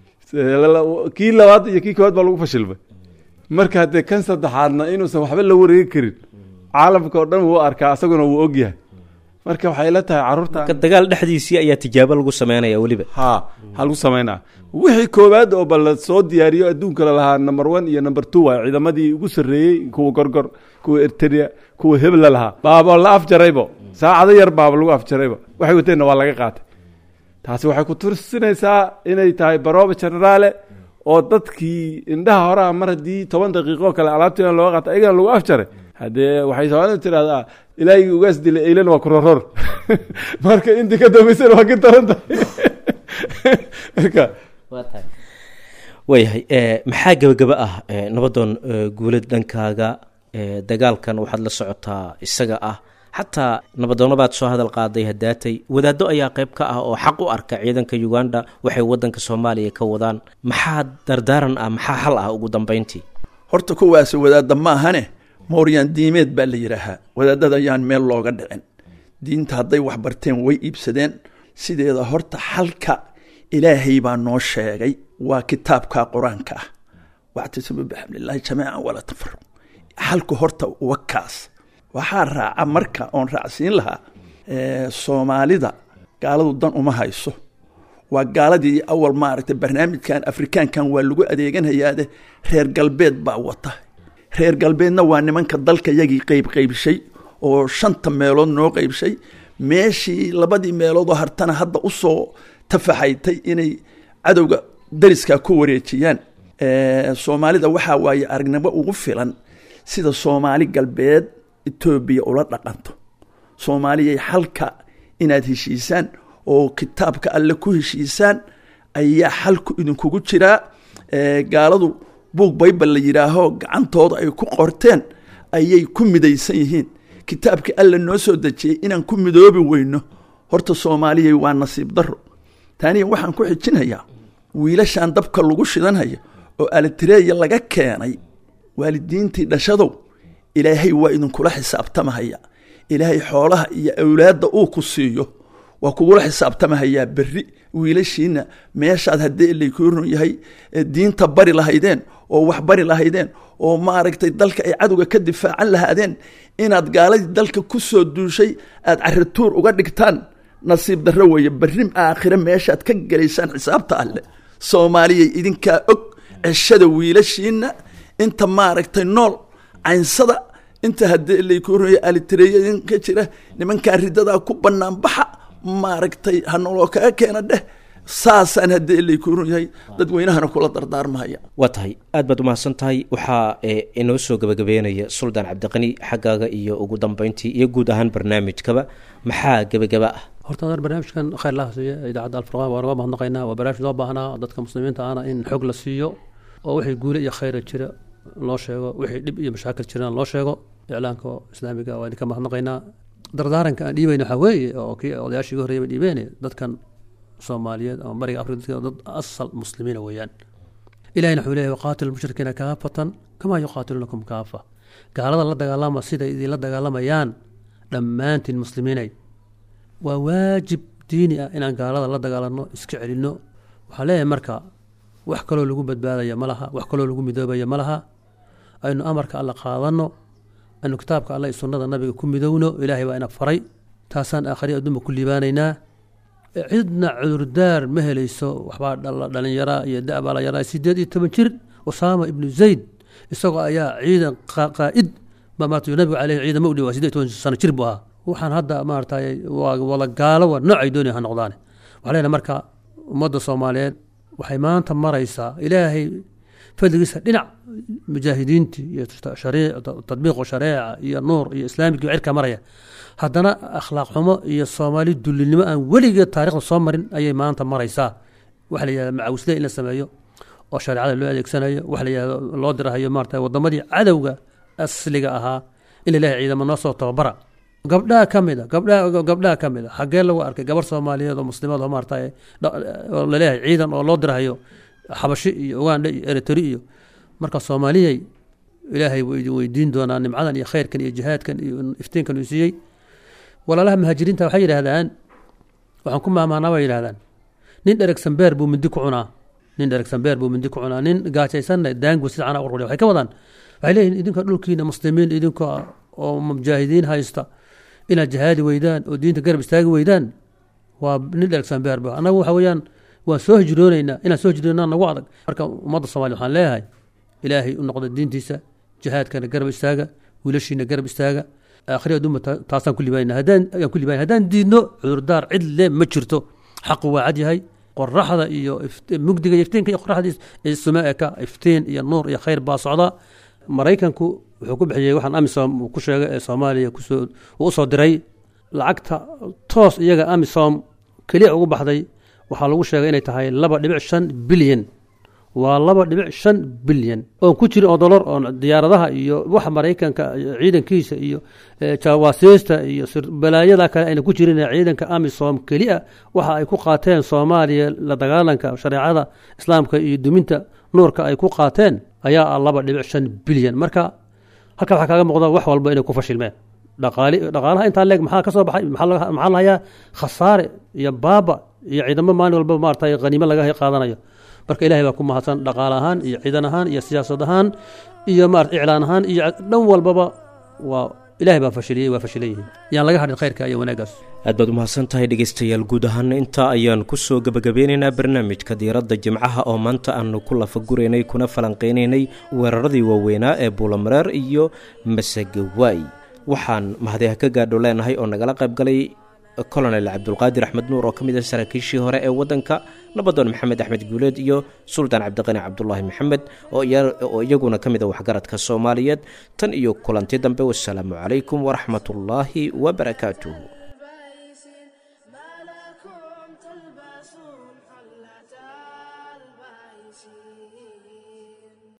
kii labaad iyo kii koowaad baa lagu fashilmay marka hadee kan saddexaadna inuusan waxba la wareegi karin caalamka oo dhan wuu arkaa asaguna wuu ogyahay marka waxay la tahay carruurta dagaal dhexdiisii ayaa tijaabo lagu sameynaya waliba ha lagu sameynaa wixii koowaad oo bal soo diyaariyo adduunka la lahaa number 1 iyo number 2 waa ciidamadii ugu sareeyay kuwa gorgor kuwa Eritrea kuwa hebel la lahaa baaba la afjaraybo saacado yar baaba lagu afjaraybo waxay wateen waa laga qaatay taasi waxay ku tursinaysaa inay tahay barooba generale oo dadkii indhaha horaa mar haddii 10 daqiiqo kale alaabtina loo qaata ayagana lagu afjaray haddee waxay Soomaalidu tiraahdaa ilaahay ugaas dilay aylan waa kuroror marka intii ka dambaysan waa ka taranta marka waayahay maxaa gabagaba ah nabadoon guulad dhankaaga dagaalkan waxaad la socotaa isaga ah xataa nabadoonabaad soo hadal qaaday hadaatay wadaado ayaa qayb ka ah oo xaq u arka ciidanka Uganda waxay wadanka Soomaaliya ka wadaan maxaa dardaaran ah maxaa xal ah ugu dambeyntii horta kuwaas wadaada ma ahane mooriyaan diimeed baa la yiraahaa wadaadada ayaan meel looga dhicin diinta hadday wax barteen way iibsadeen sideeda horta xalka ilaahay baa noo sheegay waa kitaabka quraanka ah wa'tasimu bihamdillahi jamii'an wala tafarruq xalku horta wakaas waxaa raaca marka oon raacsiin lahaa Soomaalida gaaladu dan uma hayso waa gaaladii awal maaragtay barnaamijkan Afrikaankan waa lagu adeeganayaade reer galbeed baa wata reer galbeedna waa nimanka dalka yagii qaybshay oo 5 meelood noo qaybshay meeshii 2 meelood oo hartana hadda u soo tafaxaytay inay cadowga dariska ku wareejiyaan Soomaalida waxa waaye aragnimo ugu filan sida Soomaali galbeed Ethiopia ula dhaqanto Soomaaliya xalka inaad heshiisaan oo kitaabka alle ku heshiisaan ayaa xalku idinkugu jira gaaladu buug Bible la yiraaho gacantooda ay ku qorteen ayay ku midaysan yihiin kitaabka alle noo soo dajiyay inaan ku midoobi weyno horta Soomaaliya waa nasiib daro taani waxaan ku xijinayaa wiilashan dabka lagu shidanaya oo Eritrea laga keenay waalidiintii dhashadow ilaahay waa idinkula xisaabtamahaya ilaahay xoolaha iyo awlaadda uu ku siiyo waa kugula xisaabtamahaya berri wiilashiina meeshaad haddii ilay ku run yahay diinta bari lahaydeen oo wax bari lahaydeen oo maaragtay dalka ay cadowga ka difaacan lahaadeen inaad gaaladii dalka ku soo duushay aad carrituur uga dhigtaan nasiib darro weeye berri aakhire meeshaad ka galaysaan xisaabta alle Soomaaliya idinkaa og ceshada wiilashiina inta maaragtay nool caynsada inta haddii ilay ku run yahay Eritrea ka jira nimanka ridada ku banaan baxa maaragtay hanoo kaga keena dheh saasaan haddii ilay ku run yahay dadweynahana kula dardaarmaya waa tahay aad baad u mahadsan tahay waxaa inoo soo gabagabeynaya Suldaan Cabdiqani xaggaaga iyo ugu dambeyntii iyo guud ahaan barnaamijkaba maxaa gabagaba ah horta adar barnaamijkan khayr laha siiya idaacadda alfurqaan waa naga mahadnaqaynaa waa barnaamij loo baahnaa dadka muslimiinta ahna in xog la siiyo oo wixii guule iyo khayra jira loo sheego wixii dhib iyo mashaakil jirana loo sheego iclaanka islaamiga waa idinka mahadnaqaynaa dardaaranka aan dhiibayna waxaa weeye oo kii odayaashii ugu horreeyay dhiibeen dadkan soomaaliyeed ama bariga afrika dadka dad asal muslimiina weeyaan ilahina wuxuu leeyahay waqaatilu lmushrikiina kaafatan kamaa yuqaatiluunakum kaafa gaalada la dagaalama siday idinla dagaalamayaan dhammaantiin muslimiinay waa waajib diini ah inaan gaalada la dagaalano iska celinno waxaan leeyahay marka wax kaloo lagu badbaadaya ma laha wax kaloo lagu midoobaya ma laha aynu amarka alla qaadanno aynu kitaabka alla iyo sunnada nabiga ku midowno ilaahay baa ina faray taasaan aakhari adduunba ku liibaanaynaa cidna cudurdaar ma helayso waxbaa dhalinyara iyo da-baa la yaraa 18 jir usaama ibnu zayd isagoo ayaa ciidan qaa'id baa maartay nabigu caleyhi ciidamo u dhawaa 18 sano jir buu ahaa waxaan hadda maartay waa wada gaalo waa noocay doonaya ha noqdaan waxaa leenahay marka ummadda soomaaliyeed waxay maanta maraysaa ilaahay fadligiisa dhinac mujaahidiintii iyo tadbiiqu shareeca iyo nuur iyo islaamigii cirka maraya haddana akhlaaq xumo iyo soomaali dullinimo aan weligeed taariikhda soo marin ayay maanta maraysaa waxa la yidhahda macawisle in la sameeyo oo shareecada loo adeegsanayo waxa la yidhahda loo dirahayo maarata waddamadii cadowga asliga ahaa in ilaahay ciidamo noo soo tababara gabdhaha ka mid a gabdhaha ka mid a xaggee lagu arkay gabar soomaaliyeed oo muslimaad oo maarata laleeyahay ciidan oo loo dirahayo xabashi iyo ugandha iyo eritri iyo marka soomaaliyay ilaahay wuu idin weydiin doonaa nimcadan iyo khayrkan iyo jihaadkan iyo iftiinkan uu siiyey walaalaha muhaajiriinta waxay yidhaahdaan waxaan ku maamaanaa bay yidhahdaan nin dheragsan beer buu mindi ku cunaa nin gaajaysanna daangu sida canaa ururiya waxay ka wadaan waxay leeyihin idinka dhulkiina muslimiin idinka oo mujaahidiin haysta inaad jihaadi weydaan oo diinta garab istaagi weydaan waa nin dheragsan beer ba annagu waxa weeyaan waan soo hijroonaynaa inaan soo hijroonaa nagu adag marka ummadda soomaaliya waxaan leeyahay ilaahay u noqda diintiisa jihaadkana garab istaaga wiilashiina garab istaaga aakhiri adduunba taasaan ku libaanayna haddaan diidno cudurdaar cid le ma jirto xaqu waa cad yahay qoraxda iyo mugdiga iyo iftiinka iyo qoraxda sumaaka iftiin iyo nuur iyo khayr baa socda maraykanku wuxuu ku bixiyey waxaan amisom ku sheegay ee soomaaliya uu usoo diray lacagta toos iyaga amisom keliya ugu baxday waxaa lagu sheegay inay tahay 2.5 bilyan waa 2.5 bilyan oo ku jira oo dollar oo diyaaradaha iyo waxa maraykanka ciidankiisa iyo jawaasiista iyo balaayada kale ayna ku jirin ciidanka amisom kaliya waxa ay ku qaateen Soomaaliya la dagaalanka shareecada islaamka iyo duminta nuurka ay ku qaateen ayaa 2.5 bilyan marka halka waxa kaaga muuqda wax walba inay ku fashilmeen dhaqaalaha inta leeg maxaa ka soo baxay maxaa la hayaa khasaare iyo baaba iyo ciidamo maalin walba maartay qaniimo laga qaadanayo marka ilaahay baa ku mahadsan dhaqaale ahaan iyo ciidan ahaan iyo siyaasad ahaan iyo iclaan ahaan iyo dhan walbaba waa ilaahay baa fashiliyey waa fashilayeen yaan laga hadhin khayrka iyo wanaagaas aad baad umahadsan tahay dhegaystayaal guud ahaan intaa ayaan ku soo gabagabeynaynaa barnaamijka diiradda jimcaha oo maanta aanu ku lafaguraynay kuna falanqaynaynay weeraradii waaweynaa ee buulamareer iyo masagawaay waxaan mahadiha ka gaadho leenahay oo nagala qayb galay colonel cabdulqaadir axmed nuur oo ka mid ah saraakiishii hore ee waddanka nabadoon maxamed axmed guuleed iyo suldaan cabdiqani cabdulaahi maxamed oo iyaguna ka mid ah waxgaradka soomaaliyeed tan iyo kulanti dambe wasalaamu calaykum waraxmatullaahi wabarakaatuh